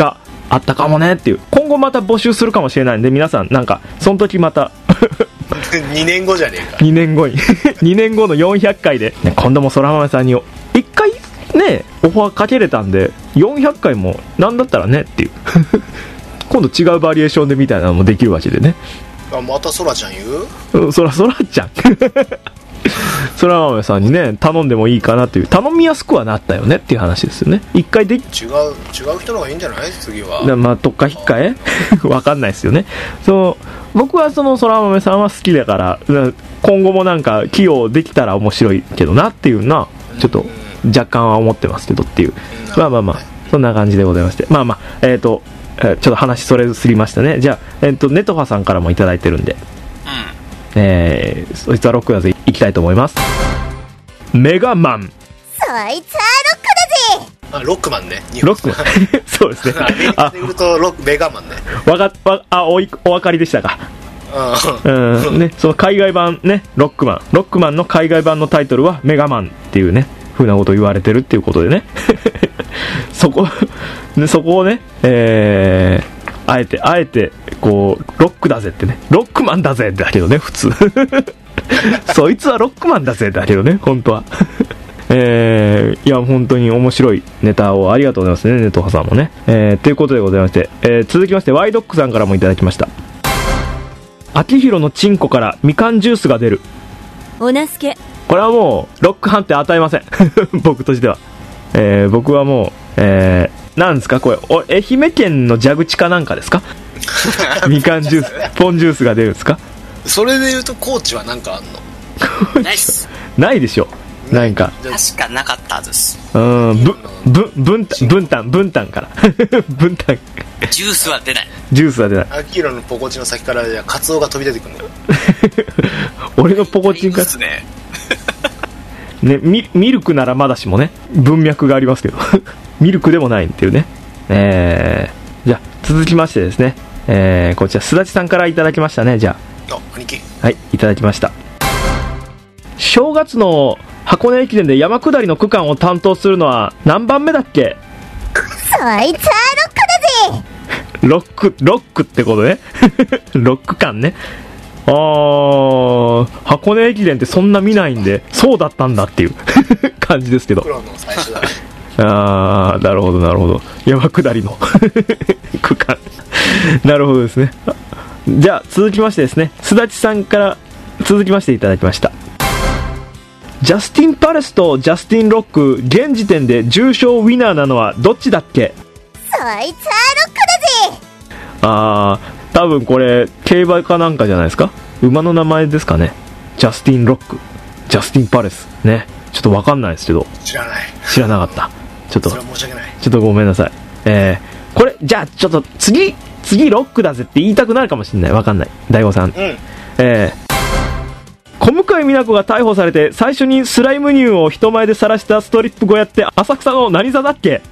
あったかもねっていう。今後また募集するかもしれないんで、皆さんなんかその時またにねんごじゃねえか。 にねんごににねんごのよんひゃっかいで、ね、今度も空豆さんにいっかいねオファーかけれたんで、よんひゃっかいもなんだったらねっていう今度違うバリエーションでみたいなのもできるわけでね。 あ、またそらちゃん言う？ うん、そらそらちゃんそら豆さんにね頼んでもいいかなっていう、頼みやすくはなったよねっていう話ですよね。一回で違う違う人の方がいいんじゃない？次はまあ特化引っかえわかんないですよね。そう僕はそのそら豆さんは好きだから、今後もなんか起用できたら面白いけどなっていうのはちょっと若干は思ってますけどっていう、まあまあまあそんな感じでございまして、まあまあえっとちょっと話それすりましたね。じゃあ、えっと、ネトファさんからもいただいてるんで、うん、えー、そいつはロックだぜいきたいと思います。メガマン、 そいつはロックだぜ。 あ、ロックマンね。 ロックマンそうですね。 アメリカで言うとロックメガマンね。 わかわあ お, いお分かりでしたか。うんね、その海外版ね、ロックマンロックマンの海外版のタイトルはメガマンっていうね風なことを言われてるっていうことでねそこでそこをね、えー、あえてあえてこうロックだぜってね、ロックマンだぜだけどね普通そいつはロックマンだぜだけどね本当はえー、いや本当に面白いネタをありがとうございますね、ネトハさんもね、えー、ということでございまして、えー、続きましてワイドックさんからもいただきました。秋広のチンコからみかんジュースが出る。 おなすけ、 これはもうロック判定与えません僕としては、えー、僕はもう、えー、なんですかこれお愛媛県の蛇口かなんかですかみかんジュースポンジュースが出るんですか。 それで言うと高知はなんかあんの？ ナイス。 ないでしょ。なんか確かなかったはずです。 うんぶぶ分担分担分担から分担ジュースは出ない。 ジュースは出ない。 秋色のポコチの先からカツオが飛び出てくるの俺のポコチンからねね、ミ, ミルクならまだしもね文脈がありますけどミルクでもないっていうね、えー、じゃあ続きましてですね、えー、こちらすだちさんからいただきましたね。じゃあ、兄貴、 はいいただきました。正月の箱根駅伝で山下りの区間を担当するのは何番目だっけ？ そいつはロックだぜ。 ロックロックってことねロック感ね。あー、箱根駅伝ってそんな見ないんでそうだったんだっていう感じですけど。 プロの最初だねあー、なるほどなるほど、山下りの区間なるほどですね。じゃあ続きましてですね、すだちさんから続きましていただきました。ジャスティン・パレスとジャスティン・ロック現時点で重賞ウィナーなのはどっちだっけ？ そいつはロックだぜ。 あー、多分これ競馬かなんかじゃないですか。馬の名前ですかね。ジャスティン・ロック、ジャスティン・パレスね、ちょっと分かんないですけど。 知らない。 知らなかった。ちょっとそれは申し訳ない。 ちょっとごめんなさい。えー、これじゃあちょっと次次ロックだぜって言いたくなるかもしれない。分かんない。大悟さん、うん、えー小向井美奈子が逮捕されて最初にスライム乳を人前で晒したストリップ小屋って浅草の何座だっけ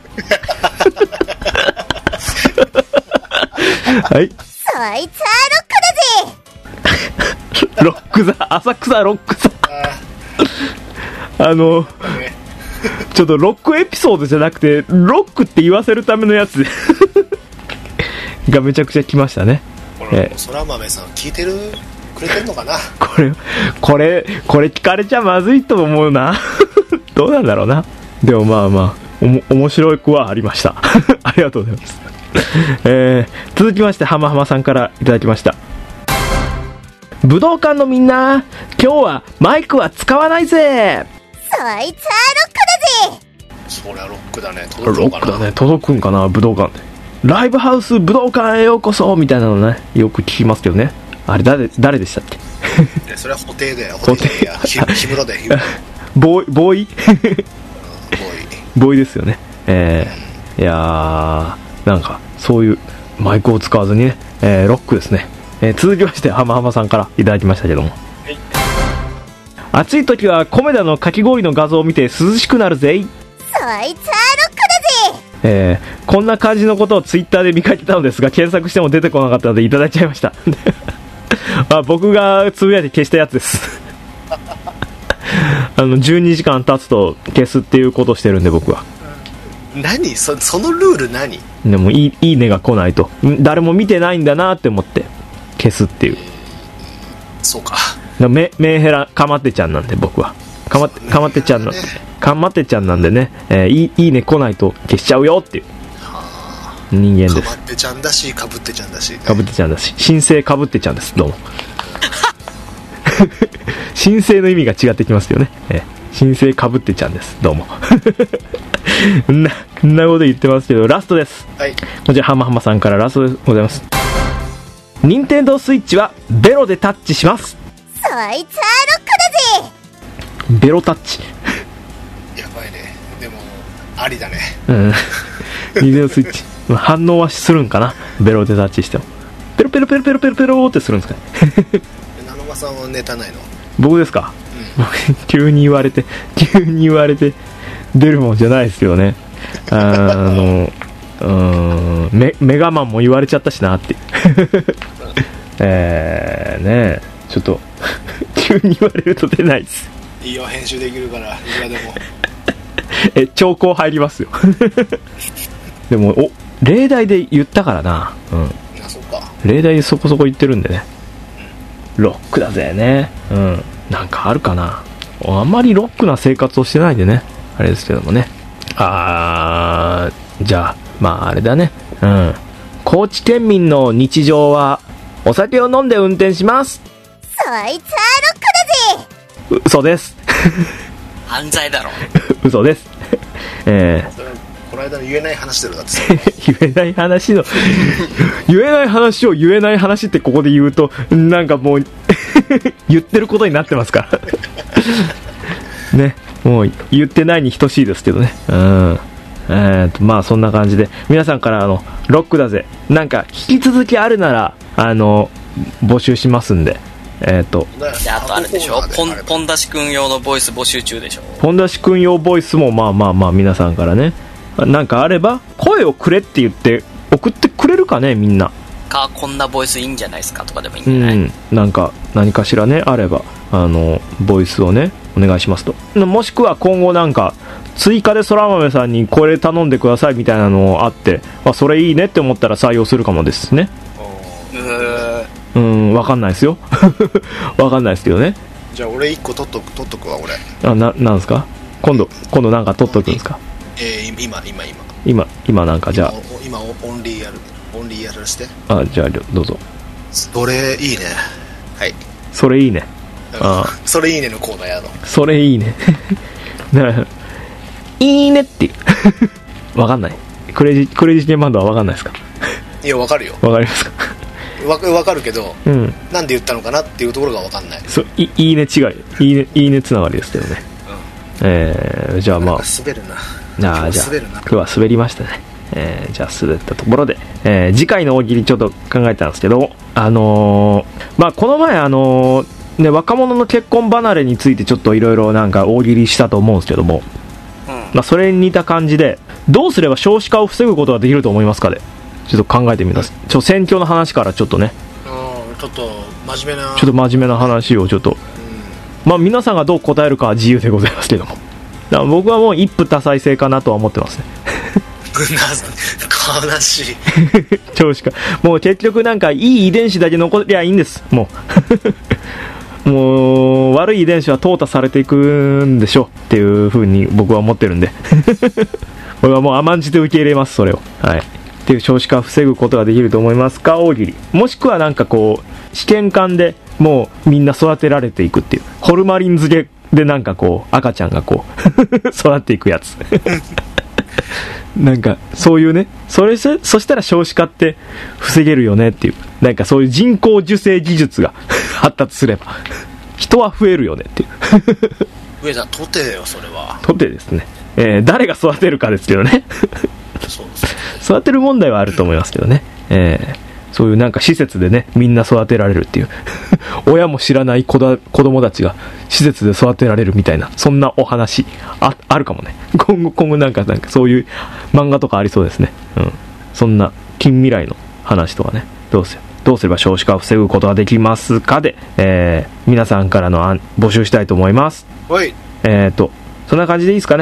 はい、 そいつはロックだぜ。 ロック座、浅草ロック座あのちょっとロックエピソードじゃなくてロックって言わせるためのやつがめちゃくちゃ来ましたね。 えー、空豆さん聞いてるくれてんのかなこれこれこれ聞かれちゃまずいと思うなどうなんだろうな。でもまあまあおも面白くはありましたありがとうございます、えー、続きまして浜浜さんからいただきました。武道館のみんな今日はマイクは使わないぜ。 そいつはロックだぜ。 そりゃロックだね。届くのかな。 ロックだね。届くんかな武道館で。ライブハウス武道館へようこそみたいなのねよく聞きますけどね。あれ誰誰でしたっけそれは布袋だよ。布袋や氷室だよ。 ボーイボーイボーイボーイですよね。えー、いやーなんかそういうマイクを使わずにね、えー、ロックですね。えー、続きまして浜浜さんからいただきましたけども、はい、暑い時はコメダのかき氷の画像を見て涼しくなるぜ。 そいつはロックだぜ。 えー、こんな感じのことをツイッターで見かけたのですが検索しても出てこなかったのでいただいちゃいましたあ、僕がつぶやいて消したやつですあのじゅうにじかん経つと消すっていうことをしてるんで僕は、 何 そ, そのルール何？ でもいい、いいねが来ないと誰も見てないんだなって思って消すっていう、えー、 そうか。 メメンヘラかまってちゃんなんで僕はかまって、かまってちゃんの、かまってちゃんなんでね、えー、い, い, いいね来ないと消しちゃうよっていう人間です。 かまってちゃんだしかぶってちゃんだしかぶってちゃんだし新生かぶってちゃんです。どうも新生の意味が違ってきますよね、えー、新生かぶってちゃんです。どうもそんなこんなこと言ってますけどラストです、 はい、 こちらハマハマさんからラストでございます。任天堂スイッチはベロでタッチします。 そいつはロックだぜ。 ベロタッチやばいね。でもありだね。 うん任天堂スイッチ反応はするんかな。ベロでタッチしてもペロペロペロペロペロペロってするんですかねナノマさんはネタないの？ 僕ですか、 うん、 急に言われて急に言われて出るもんじゃないですけどね。あのうーん メ, メガマンも言われちゃったしなってえーねえちょっと急に言われると出ないです。 いいよ編集できるからいくらでもえ兆候入りますよでもお例題で言ったからな。うん。 あ、そうか。 例題でそこそこ言ってるんでね。ロックだぜね。うん。なんかあるかな。あんまりロックな生活をしてないんでね。あれですけどもね。あー、じゃあ、まああれだね。うん。高知県民の日常は、お酒を飲んで運転します。 そいつはロックだぜ。 嘘です。 犯罪だろ。 嘘です。えー。 それこの間の言えない話だろだって言えない話の言えない話を言えない話ってここで言うとなんかもう言ってることになってますからね。もう言ってないに等しいですけどね。うん。えーとまあそんな感じで皆さんからあのロックだぜなんか引き続きあるならあの募集しますんで。えーとであとあれでしょ、ポンポンダシ君用のボイス募集中でしょ。 ポンダシ君用ボイスもまあまあまあ皆さんからねなんかあれば声をくれって言って送ってくれるかね。みんなかこんなボイスいいんじゃないですかとかでもいいんじゃない、 うん、なんか何かしらねあればあのボイスをねお願いしますと。もしくは今後なんか追加でそら豆さんにこれ頼んでくださいみたいなのあって、あそれいいねって思ったら採用するかもですね。うーん分かんないですよ分かんないですけどね。 じゃあ俺いっこ取っとく取っとくわ俺。 あななんですか今度今度なんか取っとくんですか。 えー、今今今今今なんかじゃあ今オンリーやるオンリーやらして。 あじゃあどうぞ。 それいいね。はいそれいいね。あそれいいねのコーナーやろ。 それいいねいいねっていうわかんないクレジクレジ系バンドはわかんないですか。 いやわかるよ。 わかりますか。 わわかるけど、うん、なんで言ったのかなっていうところがわかんない。 そう い, いいね違いいいねいいねつながりですけどね、うん、えー、じゃあまあ滑るな。 あじゃあ今日は滑りましたね。えー、じゃあ滑ったところで、えー、次回の大喜利ちょっと考えたんですけど、あのー、まあこの前あのー、ね若者の結婚離れについてちょっといろいろなんか大喜利したと思うんですけども、うん、まあそれに似た感じでどうすれば少子化を防ぐことができると思いますかでちょっと考えてみます。ちょ選挙の話からちょっとね、 うん、ちょっと真面目なちょっと真面目な話をちょっと、うん、まあ皆さんがどう答えるかは自由でございますけども、だから僕はもう一夫多妻制かなとは思ってますね悲しい少子化もう結局なんかいい遺伝子だけ残りゃいいんですもうもう悪い遺伝子は淘汰されていくんでしょっていう風に僕は思ってるんでこれはもう甘んじて受け入れます。それをはいっていう少子化を防ぐことができると思いますか大喜利。もしくはなんかこう試験管でもうみんな育てられていくっていうホルマリン漬けでなんかこう赤ちゃんがこう育っていくやつなんかそういうねそれそしたら少子化って防げるよねっていうなんかそういう人工授精技術が発達すれば人は増えるよねっていう上田とてよそれはとてですね、えー、誰が育てるかですけどねそうですね育てる問題はあると思いますけどね、えー、そういうなんか施設でねみんな育てられるっていう親も知らない子だ子供たちが施設で育てられるみたいなそんなお話 あ, あるかもね今後今後なんかなんかそういう漫画とかありそうですね、うん、そんな近未来の話とかねどうせどうすれば少子化を防ぐことができますかで、えー、皆さんからの案募集したいと思います。 はいえーとそんな感じでいいですかね。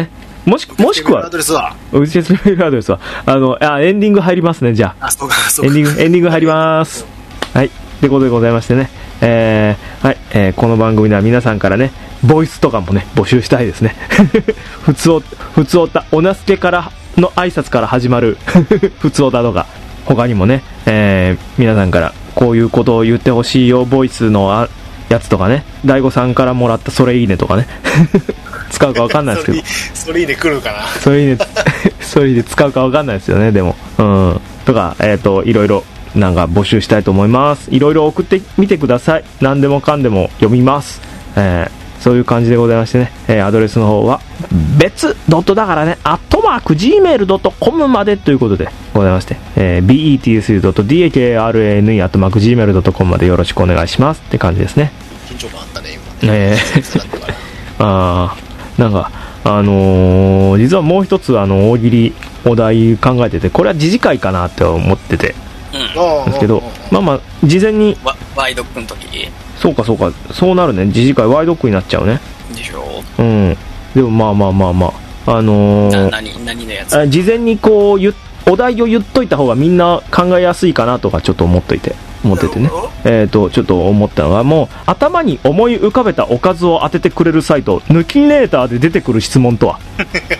もしもしくはアドレスは受付メールアドレスはあのあエンディング入りますね。じゃあ、 あそうかそうかエンディングエンディング入りますはいってことでございましてね、えーはいえー、この番組では皆さんからねボイスとかもね募集したいですねふつおふつおたおなすけからの挨拶から始まるふつおたとか他にもね、えー、皆さんからこういうことを言ってほしいよボイスのあやつとかね、大悟さんからもらったそれいいねとかね使うか分かんないですけどそれいいね来るかなそれいいねそれいいね使うか分かんないですよね。でもうんとかえっ、ー、といろいろなんか募集したいと思います。いろいろ送ってみてください。何でもかんでも読みます、えー、そういう感じでございましてね、えー、アドレスの方は別ドットだからねアットマーク ジーメールドットコム までということでございまして、えー、ベツ ドット ダカラン アットマーク ジーメールドットコム までよろしくお願いしますって感じですね。 緊張感あったね今えー、あーなんかあのー、実はもう一つあの大喜利お題考えてて、これは次次回かなって思ってて、うん、ですけど、まあまあ事前にワイドックの時そうかそうかそうなるね、次次回ワイドックになっちゃうねでしょう。うんでもまあまあまあまああのー、 な何何のやつ事前にこう言お題を言っといた方がみんな考えやすいかなとかちょっと思っといて思っててね、えーとちょっと思ったのが、もう頭に思い浮かべたおかずを当ててくれるサイト抜きネーターで出てくる質問とは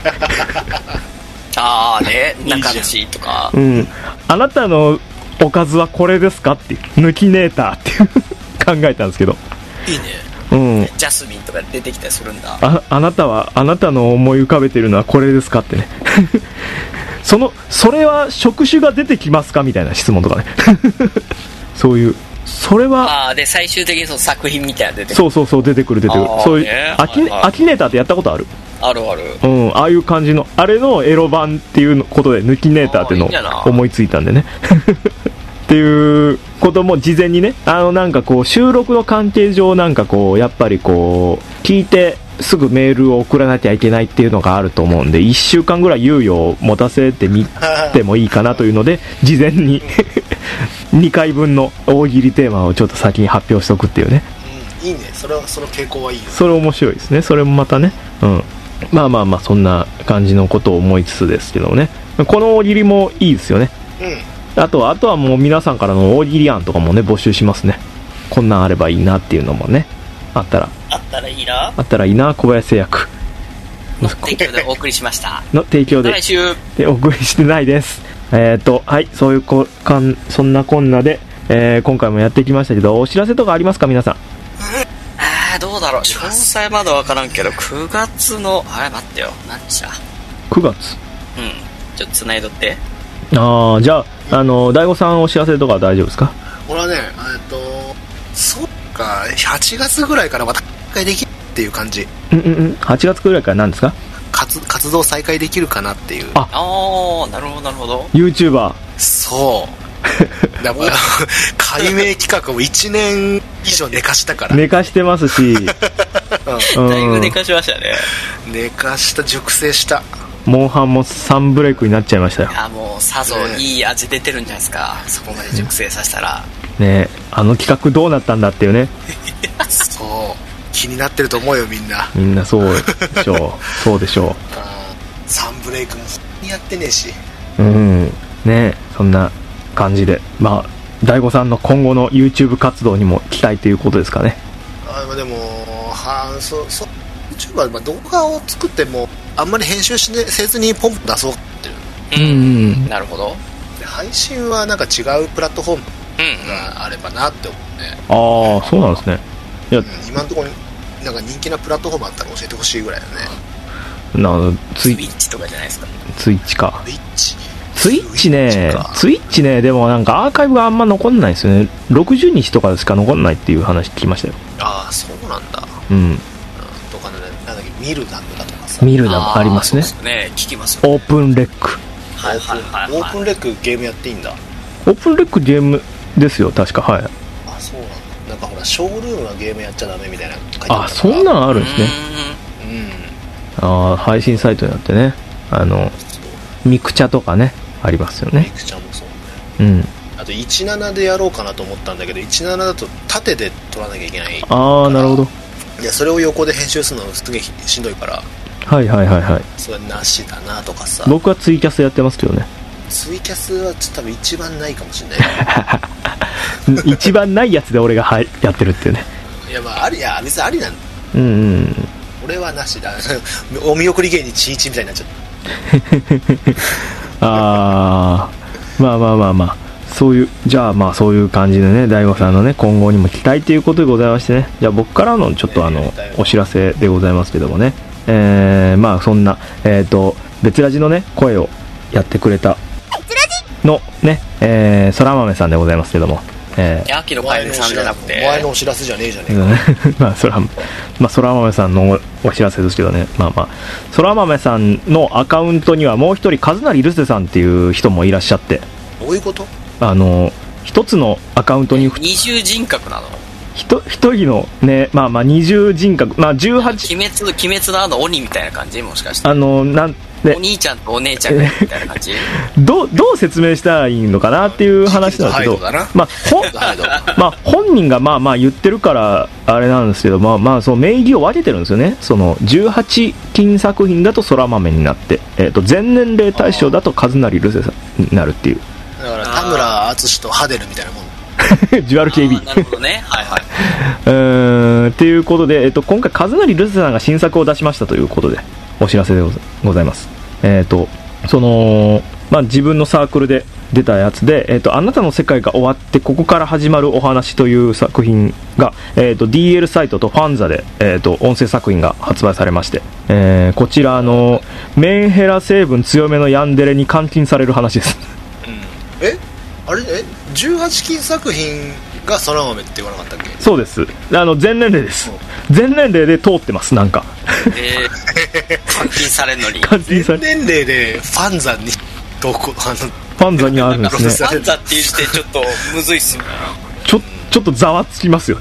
ああね中出しとか、 うん、あなたのおかずはこれですかっていう抜きネーターっていう考えたんですけどいいね、 うん、 ジャスミンとか出てきたりするんだ。 あ, あなたはあなたの思い浮かべてるのはこれですかってねそのそれは職種が出てきますかみたいな質問とかねそういうそれはあで最終的にその作品みたいな出てくる。 そうそうそう出てくる出てくるそういう、 ね、 アキネ、アキネーターってやったことある？ あるある、 うん、ああいう感じのあれのエロ版っていうことで抜きネーターっていうのを思いついたんでねっていうことも事前にね、あのなんかこう収録の関係上なんかこうやっぱりこう聞いてすぐメールを送らなきゃいけないっていうのがあると思うんでいっしゅうかんぐらい猶予を持たせてみてもいいかなというので事前ににかいぶんの大喜利テーマをちょっと先に発表しておくっていうね、 うん、いいねそれはその傾向はいいよ。 それ面白いですね。それもまたね、うんまあまあまあそんな感じのことを思いつつですけどね、この大喜利もいいですよね。うんあとはあとはもう皆さんからの大喜利案とかもね募集しますね。こんなんあればいいなっていうのもねあったらあったらいいなあったらいいな。小林製薬の提供でお送りしましたの提供で来週でお送りしてないです。えっ、ー、とはいそういうこかんそんなこんなで、えー、今回もやってきましたけど、お知らせとかありますか皆さん？ あーどうだろう、詳細まだ分からんけどくがつのあれ待ってよ何日だくがつうんちょっと繋いどって。 ああじゃああの大悟さんお知らせとかは大丈夫ですか？ 俺はねえっとそうかはちがつぐらいからまた再開できるっていう感じ。 うんうんうんはちがつぐらいから何ですか？ 活, 活動再開できるかなっていう。 ああなるほどなるほど YouTuber そうだから解明企画をいちねん以上寝かしたから寝かしてますし、 うん、だいぶ寝かしましたね。 寝かした熟成したモンハンもさんブレイクになっちゃいましたよ。 いやもうさぞいい味出てるんじゃないですか、ね、そこまで熟成させたらね。あの企画どうなったんだっていうねそう気になってると思うよみんなみんなそうでしょうそうでしょう。 さんブレイクもやってねえしうんねそんな感じでまあ大悟さんの今後の YouTube 活動にも期待ということですかね。 あでもはそそ YouTuber は動画を作ってもあんまり編集し、ね、せずにポンポン出そうっていう、 うんうん、なるほど。 で配信はなんか違うプラットフォームがあればなって思うね、 うん、ああそうなんですね。いや、うん、 今のところなんか人気なプラットフォームあったら教えてほしいぐらいだね。 なツイッチとかじゃないですか。 ツイッチかツイッチツイッチねツイッチねでもなんかアーカイブがあんま残んないですよね。ろくじゅうにちとかしか残んないっていう話聞きましたよ。 ああそうなんだ。 うんとかねなんだっけミルダムだとかさミルダムありますね。 そうですね聞きますよ、 ね、オープンレックはいはいはい、はい、 オープンレックゲームやっていいんだ。 オープンレックゲームですよ確か。はいあそうなんだ。なんかほらショールームはゲームやっちゃダメみたいな書いてある。 あそんなのあるんですね。 うんあ配信サイトになってねあのミクチャとかねありますよね。 ミクチャもそうね。 うんあとじゅうななでやろうかなと思ったんだけどじゅうななだと縦で撮らなきゃいけない。 ああなるほど。 いやそれを横で編集するのすげえしんどいから。 はいはいはいはい。 それなしだなとかさ。 僕はツイキャスやってますけどね。 ツイキャスはちょっと多分一番ないかもしれない一番ないやつで俺がはやってるっていうね。 いやまああり、いや別にありなんだ。 うんうん。 俺はなしだお見送り芸人ちいちみたいになっちゃったあーまあまあまあまあそういうじゃあまあそういう感じでね、大悟さんのね今後にも期待ということでございましてね。じゃあ僕からのちょっとあのお知らせでございますけどもね、えー、まあそんなえっと別ラジのね声をやってくれたのね、えー、そら豆さんでございますけども、えー、 秋の楓さんじゃなくてお前のお知らせじゃねえじゃねえかまあそらまあそら豆さんのお知らせですけどね、まあまあそら豆さんのアカウントにはもう一人和成ルセさんっていう人もいらっしゃって、 どういうこと？ あの一つのアカウントに二重人格なの？ 一人のね、まあまあ二重人格、まあじゅうはち鬼滅の鬼滅のあの鬼みたいな感じ、もしかして。 あのなんでお兄ちゃんとお姉ちゃんみたいな感じどうどう説明したらいいのかなっていう話なんですけど、まあほまあ本人がまあまあ言ってるからあれなんですけど、まあまあその名義を分けてるんですよね。そのじゅうはち禁作品だと空豆になって、えっと全年齢対象だと和成ルセさんになるっていう。 だから田村淳とハデルみたいなもんデュアル ケービーなるほどねはいはいうーんっていうことで、えっと今回和成ルセさんが新作を出しましたということでお知らせでございます。えっとそのまあ自分のサークルで出たやつで、えっとあなたの世界が終わってここから始まるお話という作品が、えっと ディーエル サイトとファンザで、えっと音声作品が発売されまして、えー、こちらのメンヘラ成分強めのヤンデレに監禁される話です、 うん、えあれえじゅうはち禁作品が空豆って言わなかったっけ？ そうです。あの全年齢です。全年齢で通ってます。なんかえー、監禁されるのに全年齢でファンザにどこあのファンザにあるんですね。 ファンザっていう時点ちょっとむずいっすよね。 ちょちょっとざわつきますよね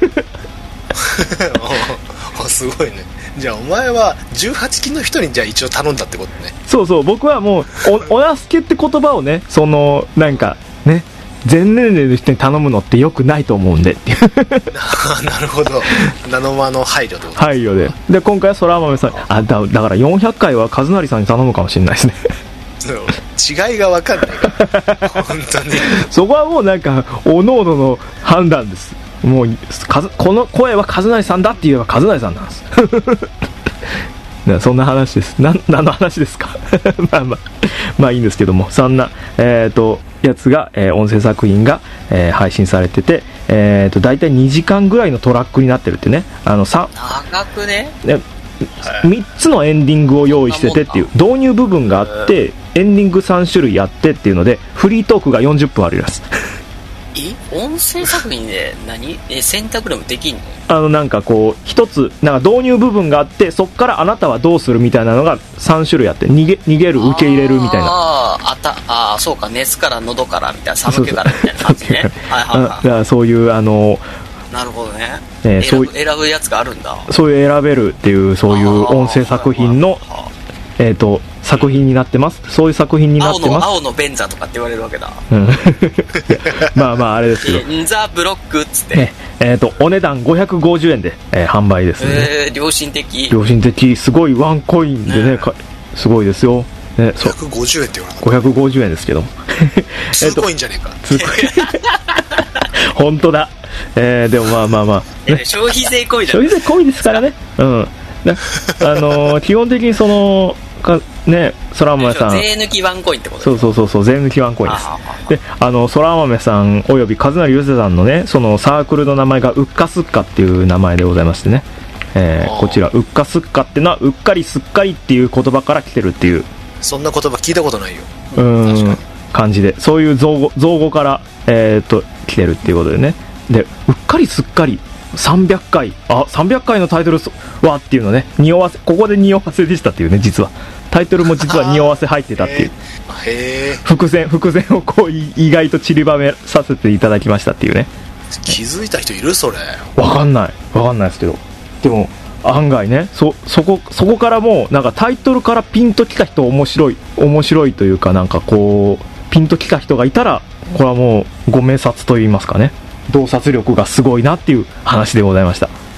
すごいね。じゃあお前はじゅうはち禁の人にじゃあ一応頼んだってことね。 そうそう、僕はもう お, おやすけって言葉をね、そのなんかね全年齢の人に頼むのってよくないと思うんでっていうなるほど。ナノマの配慮ってこと配慮でで今回は空豆さんあ だ, だからよんひゃっかいは和成さんに頼むかもしれないですね違いが分かんないから本当にそこはもうなんかおのおのの判断です。もうこの声は和成さんだって言えば和成さんなんですそんな話です。な何の話ですかまあまあまあいいんですけども、そんなえっ、ー、とやつが、えー、音声作品が、えー、配信されてて、えー、と大体にじかんぐらいのトラックになってるってね。あのさ長くねみっつのエンディングを用意しててっていう導入部分があってエンディングさん種類あってっていうのでフリートークがよんじゅっぷんあるやつえ音声作品で何え選択でもできんの？ あのなんかこう一つなんか導入部分があってそっからあなたはどうするみたいなのがさん種類あって逃げ逃げる受け入れるみたいなああたあそうか熱から喉からみたいな寒気からみたいな感じねはいはいはい。だからそういうあのなるほどね、 えー、 選ぶ、選ぶやつがあるんだ。 そういう選べるっていうそういう音声作品のえっ、ー、と作品になってます。そういう作品になってます。 青の青のベンザとかって言われるわけだ。 うん、まあまああれですけど。 ベンザブロックっつって。 ね、えっ、ー、とお値段ごひゃくごじゅうえんで、えー、販売ですね。 えー、良心的。 良心的、すごいワンコインでね、ねすごいですよ。ね、 ごひゃくごじゅうえんって言わなかった。 ごひゃくごじゅうえんですけども。 ツーコインじゃねえか。ツーコイン。 本当だ。えー、でもまあまあまあ、 ね、消費税込みじゃん。 消費税込みですからね。うん。あのー、基本的にそのかね、空豆さん税抜きワンコインってことですか？そうそうそうそう、税抜きワンコインです。で、あの空豆さんおよび和成ゆせさんのね、そのサークルの名前がうっかすっかっていう名前でございましてね、えー、こちらうっかすっかっていうのはうっかりすっかりっていう言葉から来てるっていう。 そんな言葉聞いたことないよ。 うーん感じで、そういう造語造語からえー、っと来てるっていうことでね。で、うっかりすっかりさんびゃっかい、あ、さんびゃっかいのタイトルはっていうのね、匂わせ、ここで匂わせでしたっていうね、実はタイトルも実は匂わせ入ってたっていうへー伏線伏線をこう意外と散りばめさせていただきましたっていうね。 気づいた人いる？それわかんないわかんないですけど、でも案外ね、そそこそこからもうなんかタイトルからピンときた人面白い面白いというか、なんかこうピンときた人がいたらこれはもうご明察と言いますかね、洞察力がすごいなっていう話でございました。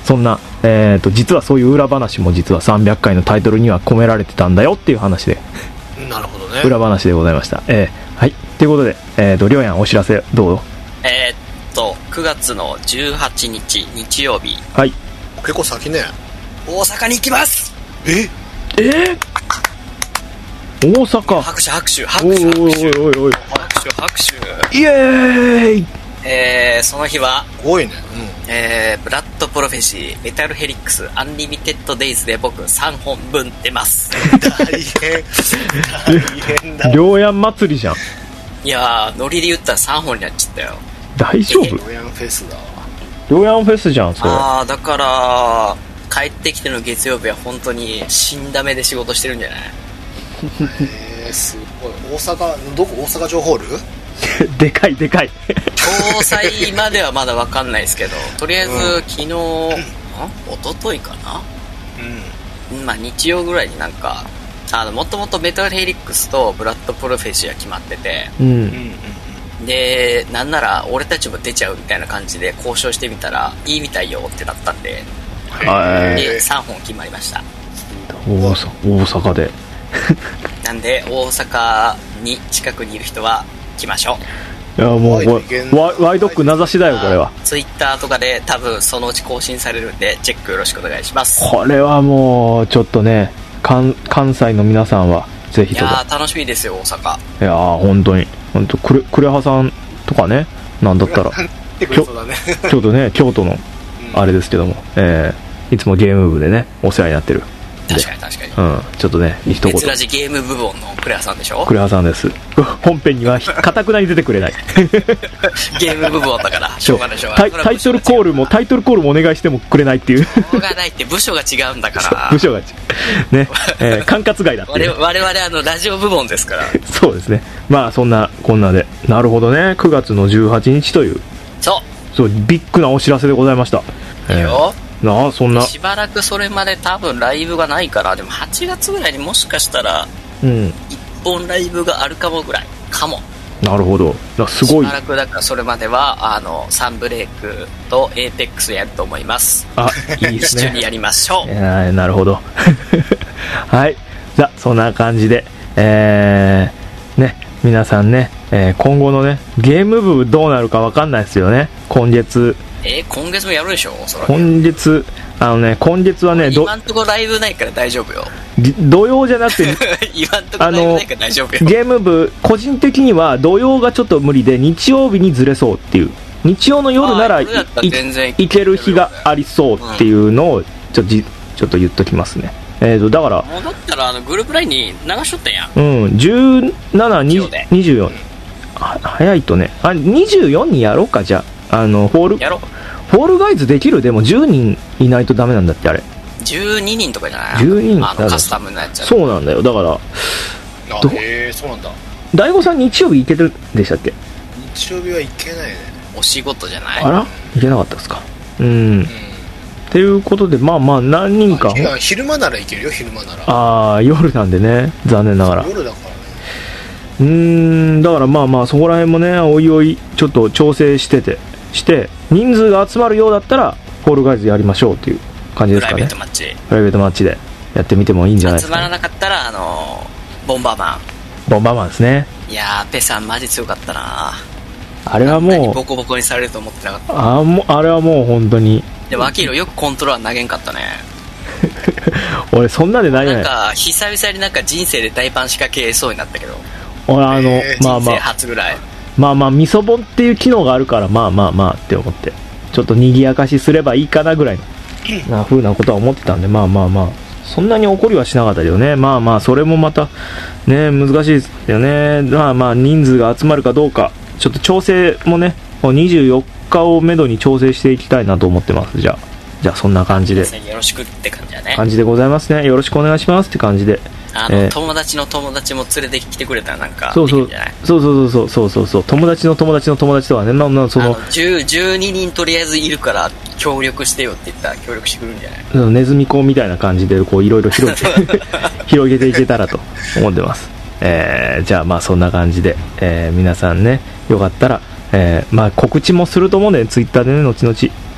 そんな、えーと、実はそういう裏話も実はさんびゃっかいのタイトルには込められてたんだよっていう話で、 なるほどね、 裏話でございました。えー、はい、ということで、えーと、りょうやんお知らせどうぞ。 えー、っとくがつのじゅうはちにち日曜日、 はい、 結構先ね。 大阪に行きます。 ええー、大阪、 拍手拍手拍手拍手おいおいおいおい拍手拍手、 イエーイ。 えー、その日はすごいね、 うん、えー、ブラッドプロフェシー、メタルヘリックス、アンリミテッドデイズで僕さんほんぶん出ます。 大変大変だ。 りょうやん祭りじゃん。 いやー、ノリで言ったらさんほんになっちゃったよ。 大丈夫？ りょうやんフェスだわ。 りょうやんフェスじゃんそれ。 あー、だから帰ってきての月曜日は本当に死んだ目で仕事してるんじゃない？ えー、すごい。大阪どこ？大阪城ホール？ でかいでかい。 詳細まではまだ分かんないですけど、とりあえず、うん、昨日、ん？一昨日かな、うん、まあ日曜ぐらいになんかあのもともとメタルヘリックスとブラッドプロフェシーが決まってて、うん、でなんなら俺たちも出ちゃうみたいな感じで交渉してみたらいいみたいよってなったんで、でさんほん決まりました。 大阪、大阪でなんで大阪に近くにいる人は来ましょう。 いやもうこれワ, ワイドック名指しだよこれは。 ツイッターとかで多分そのうち更新されるんでチェックよろしくお願いします。 これはもうちょっとね、関, 関西の皆さんはぜひとか。 いや楽しみですよ大阪。 いや本当に本当クレクレハさんとかね、なんだったら京都ね、京都のあれですけども、えー、いつもゲーム部でねお世話になってる。 確かに確かに、 うん、ちょっとね一言。 別ラジゲーム部門のクレアさんでしょ。 クレアさんです。本編にはかたくなに出てくれないゲーム部門だからしょうがないしょうがない。 タイトルコールもタイトルコールもお願いしてもくれないっていう。しょうがないって部署が違うんだから部署が違うね、えー、管轄外だって、ね、 我々あのラジオ部門ですからそうですね。まあそんなこんなで、なるほどね、くがつのじゅうはちにちというそうそうビッグなお知らせでございました。 いいよ、 えーなあそんなしばらくそれまで多分ライブがないから、でもはちがつぐらいにもしかしたらいっぽんライブがあるかもぐらいかも。 なるほど。だすごいしばらくだからそれまではあのサンブレイクとエーペックスやると思います。 あいいですね一緒にやりましょう。 えなるほどはいじゃあそんな感じでえー、ね皆さんね、えー、今後のねゲーム部どうなるか分かんないですよね。今月えー、今月もやるでしょそれ。 今月あのね今月はね今んとこライブないから大丈夫よ。 土曜じゃなくて今んとこライブないから大丈夫よ。 ゲーム部個人的には土曜がちょっと無理で日曜日にずれそうっていう、日曜の夜ならいいける日がありそうっていうのをちょっとじちょっと言っときますね。えーとだからもうだったらあのグループラインに流しとったんや。 うんじゅうなな、にじゅうよん早いとねあにじゅうよんにやろうか。じゃああのフォールやろう。 フォールガイズできる。でもじゅうにんいないとダメなんだってあれ。 じゅうににんとかじゃない。 じゅうににんあのカスタムのやつ。 そうなんだよ。だからあへえそうなんだ。 大悟さん日曜日行けてるでしたっけ。 日曜日は行けないね。 お仕事じゃない。 あら行けなかったですか。うん、うんっていうことでまあまあ何人か。 いや昼間なら行けるよ。昼間なら。 ああ夜なんでね残念ながら。 夜だからね。 うーんだからまあまあそこら辺もねおいおいちょっと調整しててして人数が集まるようだったらフォールガイズやりましょうっていう感じですかね。 プライベートマッチプライベートマッチでやってみてもいいんじゃないですか、ね、 集まらなかったらあのボンバーマンボンバーマンですね。 いやーペさんマジ強かったな。 あれはもうボコボコにされると思ってなかった。 あもあれはもう本当に。 でもアキーロよくコントローラー投げんかったね俺そんなで投げない。 なんか久々になんか人生で大パン仕掛けそうになったけど俺あの、えー、まあまあ人生初ぐらいまあまあ味噌本っていう機能があるからまあまあまあって思ってちょっと賑やかしすればいいかなぐらいのな風なことは思ってたんでまあまあまあそんなに怒りはしなかったけどね。まあまあそれもまたね難しいですよね。まあまあ人数が集まるかどうかちょっと調整もねにじゅうよっかをめどに調整していきたいなと思ってます。じゃあじゃあそんな感じでよろしくって感じだね。 感じでございますね。よろしくお願いしますって感じであの、えー、友達の友達も連れてきてくれたらなんかそうそうそうそうそうそうそうそう友達の友達の友達とはねまあまあそのじゅう、じゅうににんとりあえずいるから協力してよって言ったら協力してくるんじゃない。 ネズミ講みたいな感じでこういろいろ広げて広げていけたらと思ってます。えー、じゃあまあそんな感じで、えー、皆さんねよかったら、えー、まあ告知もすると思うんで、ね、ツイッターでね後々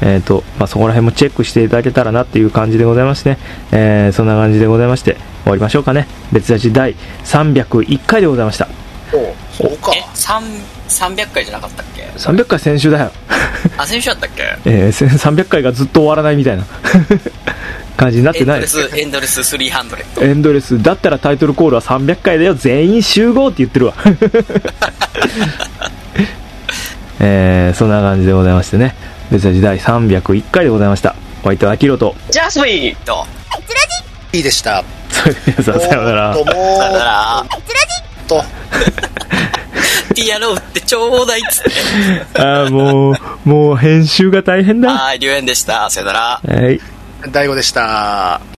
えーとまあ、そこら辺もチェックしていただけたらなっていう感じでございましてね、えー、そんな感じでございまして終わりましょうかね。別ラジ第さんびゃくいっかいでございました。 おそうか。 えさんさんびゃっかいじゃなかったっけ。 さんびゃっかい先週だよあ、先週だったっけ。 えー、さんびゃっかいがずっと終わらないみたいな感じになってない。 エンドレスエンドレスさんびゃくエンドレスだったらタイトルコールはさんびゃっかいだよ、全員集合って言ってるわえー、そんな感じでございましてね、別ラジ第さんびゃくいっかいでございました。お相手はアキロとジャスミンといいでした。 それではさようなら。 さよなら。とティアローってちょうだいっつってああもうもう編集が大変だ。 はい、龍炎でした。さよなら。 はい、 大悟でした。